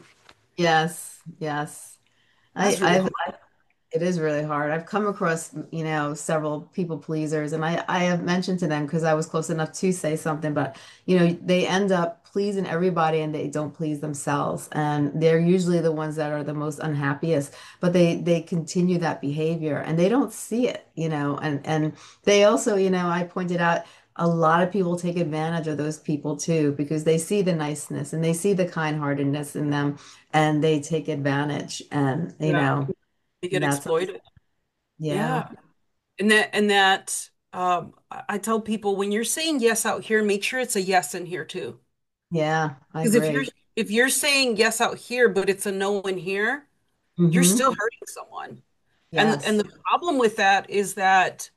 Yes. Yes. I, That's really I've hard. It is really hard. I've come across, you know, several people pleasers, and I, I have mentioned to them because I was close enough to say something, but, you know, they end up pleasing everybody and they don't please themselves. And they're usually the ones that are the most unhappiest, but they, they continue that behavior and they don't see it, you know, and, and they also, you know, I pointed out a lot of people take advantage of those people too, because they see the niceness and they see the kind-heartedness in them and they take advantage and, you Yeah, know, they get that's exploited. yeah, Yeah. And that and that um I I tell people when you're saying yes out here, make sure it's a yes in here too. yeah, I Because if you're agree. if you're saying yes out here, but it's a no in here, you're Hmm. still hurting someone. And and Yes, the problem with that is that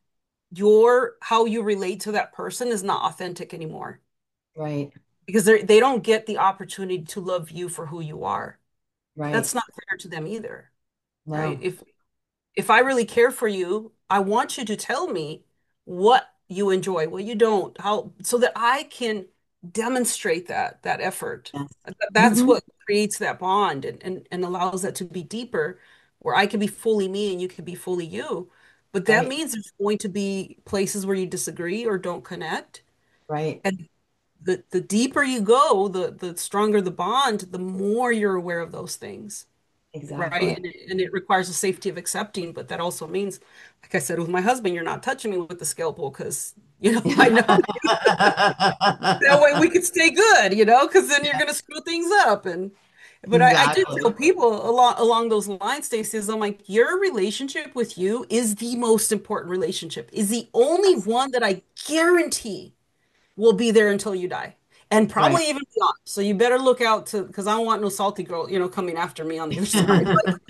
your how you relate to that person is not authentic anymore right, because they they don't get the opportunity to love you for who you are. right. That's not fair to them either, right? No, If if I really care for you, I want you to tell me what you enjoy, what you don't, how so that I can demonstrate that that effort. yes. That's Hmm. what creates that bond and, and, and allows that to be deeper, where I can be fully me and you can be fully you. But that Right, means there's going to be places where you disagree or don't connect. right. And the the deeper you go, the the stronger the bond, the more you're aware of those things. Right. Exactly. And it, and it requires a safety of accepting, but that also means, like I said with my husband, you're not touching me with the scalpel because, you know, I know that way we could stay good, you know, because then you're Yeah, going to screw things up. And, but I, I do tell exactly. people along along those lines, Stacey, is I'm like, your relationship with you is the most important relationship, is the only Yes. one that I guarantee will be there until you die. And Right. probably even beyond. So you better look out to, because I don't want no salty girl, you know, coming after me on the other side.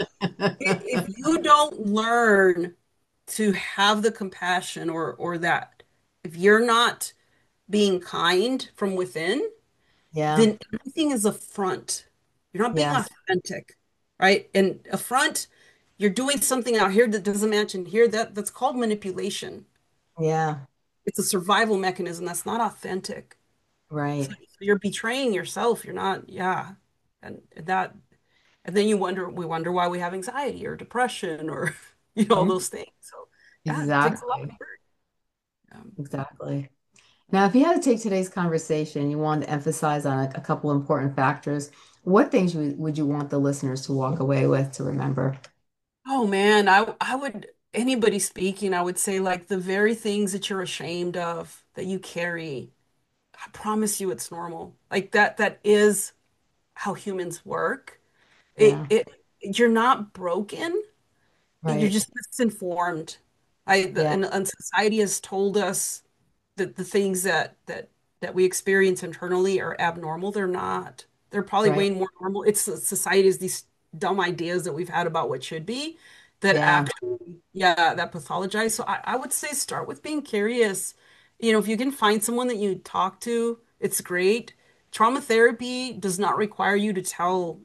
If you don't learn to have the compassion or or that, if you're not being kind from within, Yeah. then everything is a front. You're not being Yes. authentic, right? And a front, you're doing something out here that doesn't match in here. That that's called manipulation. Yeah. It's a survival mechanism that's not authentic. So Right. you're betraying yourself. You're not, yeah. And that, and then you wonder, we wonder why we have anxiety or depression or, you know, all Mhm. those things. So yeah, it takes a lot of Exactly. work. Um, Exactly. Now, if you had to take today's conversation, you wanted to emphasize on a, a couple important factors, what things you, would you want the listeners to walk away with to remember? oh man, I I would anybody speaking, I would say like the very things that you're ashamed of that you carry, I promise you it's normal. Like that that is how humans work. It Yeah. it you're not broken. You're Right. just misinformed. I the, Yeah. and, and society has told us that the things that that that we experience internally are abnormal. They're not. They're probably way Right. more normal. It's society's these dumb ideas that we've had about what should be that Yeah. actually, yeah, that pathologize. So I, I would say start with being curious. You know, if you can find someone that you talk to, it's great. Trauma therapy does not require you to tell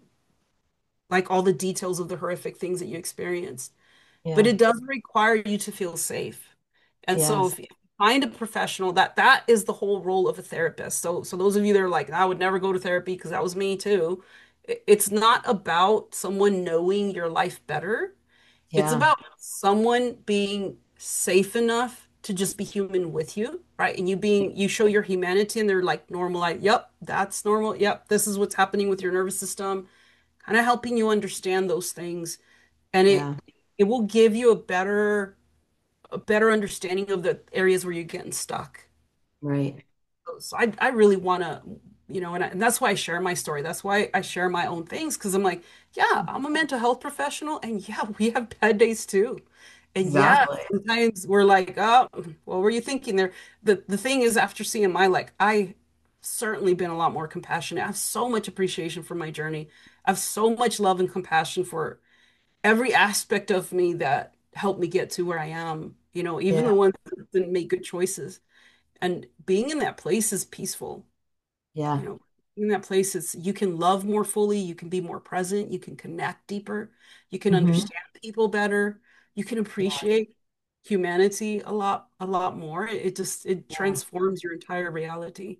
like all the details of the horrific things that you experienced, but Yeah. it does require you to feel safe. And so Yes. if you find a professional, that that is the whole role of a therapist. So so those of you that are like, I would never go to therapy because that was me too. i- It's not about someone knowing your life better. It's Yeah. about someone being safe enough to just be human with you, right? And you being you show your humanity and they're like normal, like, yep, that's normal. Yep, this is what's happening with your nervous system, kind of helping you understand those things. And it Yeah. it will give you a better a better understanding of the areas where you're getting stuck. Right. So I I really want to, you know, and, I, and that's why I share my story. That's why I share my own things because I'm like, yeah, I'm a mental health professional, and yeah, we have bad days too. And yeah, Exactly. sometimes we're like, oh, what were you thinking there? The the thing is, after seeing my like, I certainly been a lot more compassionate. I have so much appreciation for my journey. I have so much love and compassion for every aspect of me that helped me get to where I am, you know, even Yeah. the ones that didn't make good choices. And being in that place is peaceful, you Yeah. know, in that place is you can love more fully, you can be more present, you can connect deeper, you can Hmm. understand people better, you can Yeah. appreciate humanity a lot, a lot more. It just it Yeah. transforms your entire reality.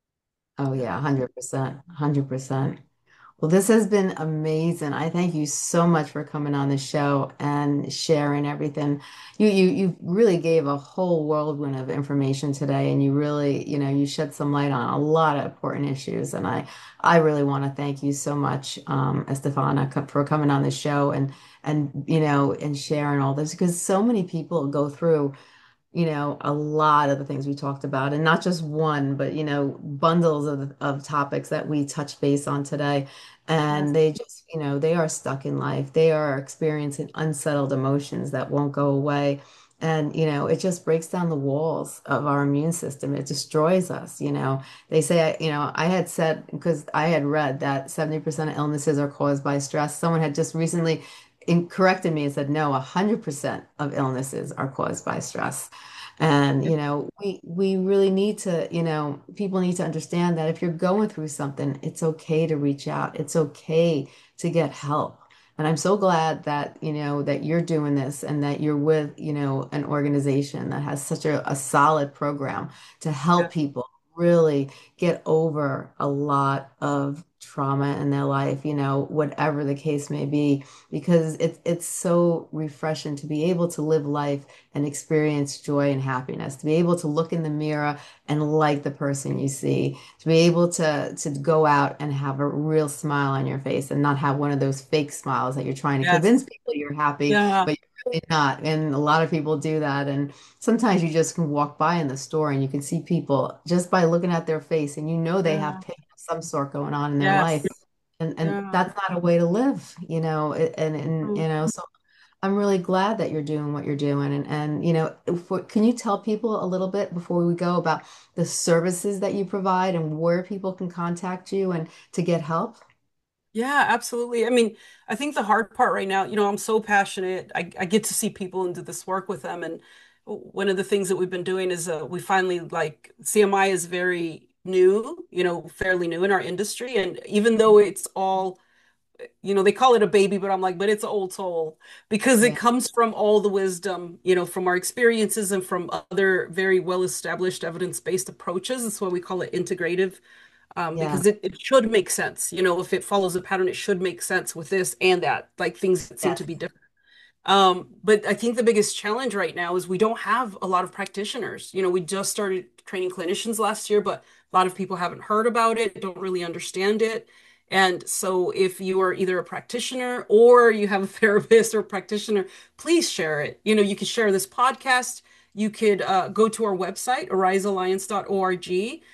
Oh, Yeah. yeah. one hundred percent. one hundred percent. Well, this has been amazing. I thank you so much for coming on the show and sharing everything. You you you really gave a whole whirlwind of information today, and you really, you know, you shed some light on a lot of important issues. And I I really want to thank you so much, um, Estefana, co- for coming on the show and and you know and sharing all this because so many people go through you know, a lot of the things we talked about, and not just one, but you know, bundles of of topics that we touched base on today. Yes. And they just, you know, they are stuck in life. They are experiencing unsettled emotions that won't go away. And, you know, it just breaks down the walls of our immune system. It destroys us, you know. They say, you know, I had said, because I had read that seventy percent of illnesses are caused by stress. Someone had just recently in corrected me and said, no, one hundred percent of illnesses are caused by stress. And, you know, we we really need to, you know, people need to understand that if you're going through something, it's okay to reach out. It's okay to get help. And I'm so glad that, you know, that you're doing this and that you're with, you know, an organization that has such a, a solid program to help Yeah. people really get over a lot of trauma in their life, you know, whatever the case may be, because it's it's so refreshing to be able to live life and experience joy and happiness, to be able to look in the mirror and like the person you see, to be able to to go out and have a real smile on your face and not have one of those fake smiles that you're trying to Yes. convince people you're happy, Yeah. but you're really not. And a lot of people do that. And sometimes you just can walk by in the store and you can see people just by looking at their face and you know they have Yeah. pain of some sort going on in their Yes. life. And and Yeah. that's not a way to live, you know, and and you know, so I'm really glad that you're doing what you're doing. And, and you know, for, can you tell people a little bit before we go about the services that you provide and where people can contact you and to get help? Yeah, absolutely. I mean, I think the hard part right now, you know, I'm so passionate. I, I get to see people and do this work with them. And one of the things that we've been doing is uh, we finally like C M I is very new, you know, fairly new in our industry. And even though it's all, you know, they call it a baby, but I'm like, but it's an old soul because it Yeah. comes from all the wisdom, you know, from our experiences and from other very well-established evidence-based approaches. That's why we call it integrative, um, Yeah. because it, it should make sense. You know, if it follows a pattern, it should make sense with this and that, like things that seem to Yes. be different. Um, but I think the biggest challenge right now is we don't have a lot of practitioners. You know, we just started training clinicians last year, but a lot of people haven't heard about it, don't really understand it. And so if you are either a practitioner or you have a therapist or practitioner, please share it. You know, you could share this podcast. You could uh, go to our website, arise alliance dot org,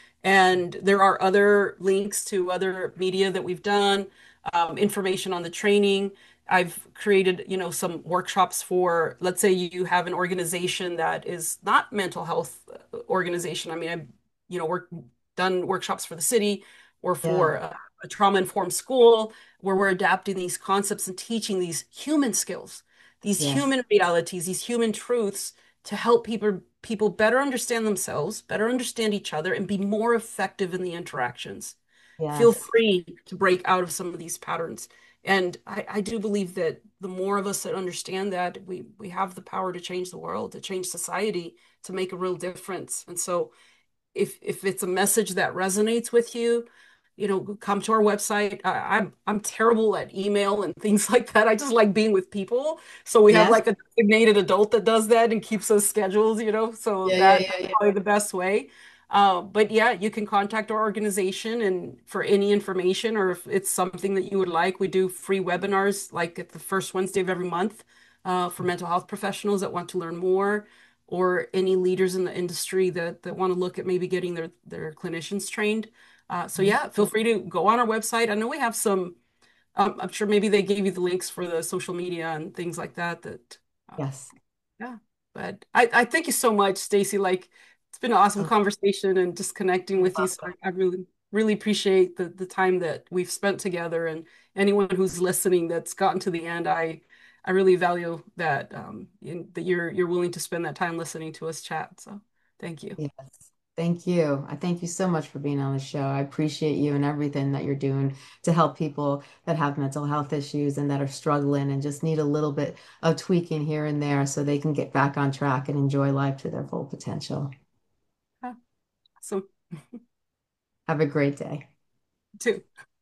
and there are other links to other media that we've done, um, information on the training. I've created, you know, some workshops for, let's say you have an organization that is not mental health uh, organization. I mean, I've, you know, work done workshops for the city or Yeah. for a, a trauma-informed school where we're adapting these concepts and teaching these human skills, these Yes. human realities, these human truths to help people people better understand themselves, better understand each other, and be more effective in the interactions. Feel Yes. free to break out of some of these patterns. And I, I do believe that the more of us that understand that, we we have the power to change the world, to change society, to make a real difference. And so if if it's a message that resonates with you, you know, come to our website. I, I'm I'm terrible at email and things like that. I just like being with people. So we have Yes. like a designated adult that does that and keeps us schedules, you know. So Yeah. Yeah. that, Yeah. that's Yeah. probably the best way. Uh, but yeah, you can contact our organization and for any information or if it's something that you would like, we do free webinars like at the first Wednesday of every month uh, for mental health professionals that want to learn more or any leaders in the industry that that want to look at maybe getting their their clinicians trained. Uh, so Mhm. yeah, feel free to go on our website. I know we have some. Um, I'm sure maybe they gave you the links for the social media and things like that. That uh, Yes. yeah, but I I thank you so much, Stacy. Like it's been an awesome Oh, conversation and just connecting you're with you. So welcome. I, I really really appreciate the the time that we've spent together and anyone who's listening that's gotten to the end. I I really value that um in, that you're you're willing to spend that time listening to us chat. So thank you. Yes. Thank you. I thank you so much for being on the show. I appreciate you and everything that you're doing to help people that have mental health issues and that are struggling and just need a little bit of tweaking here and there so they can get back on track and enjoy life to their full potential. Yeah, so Have a great day. too.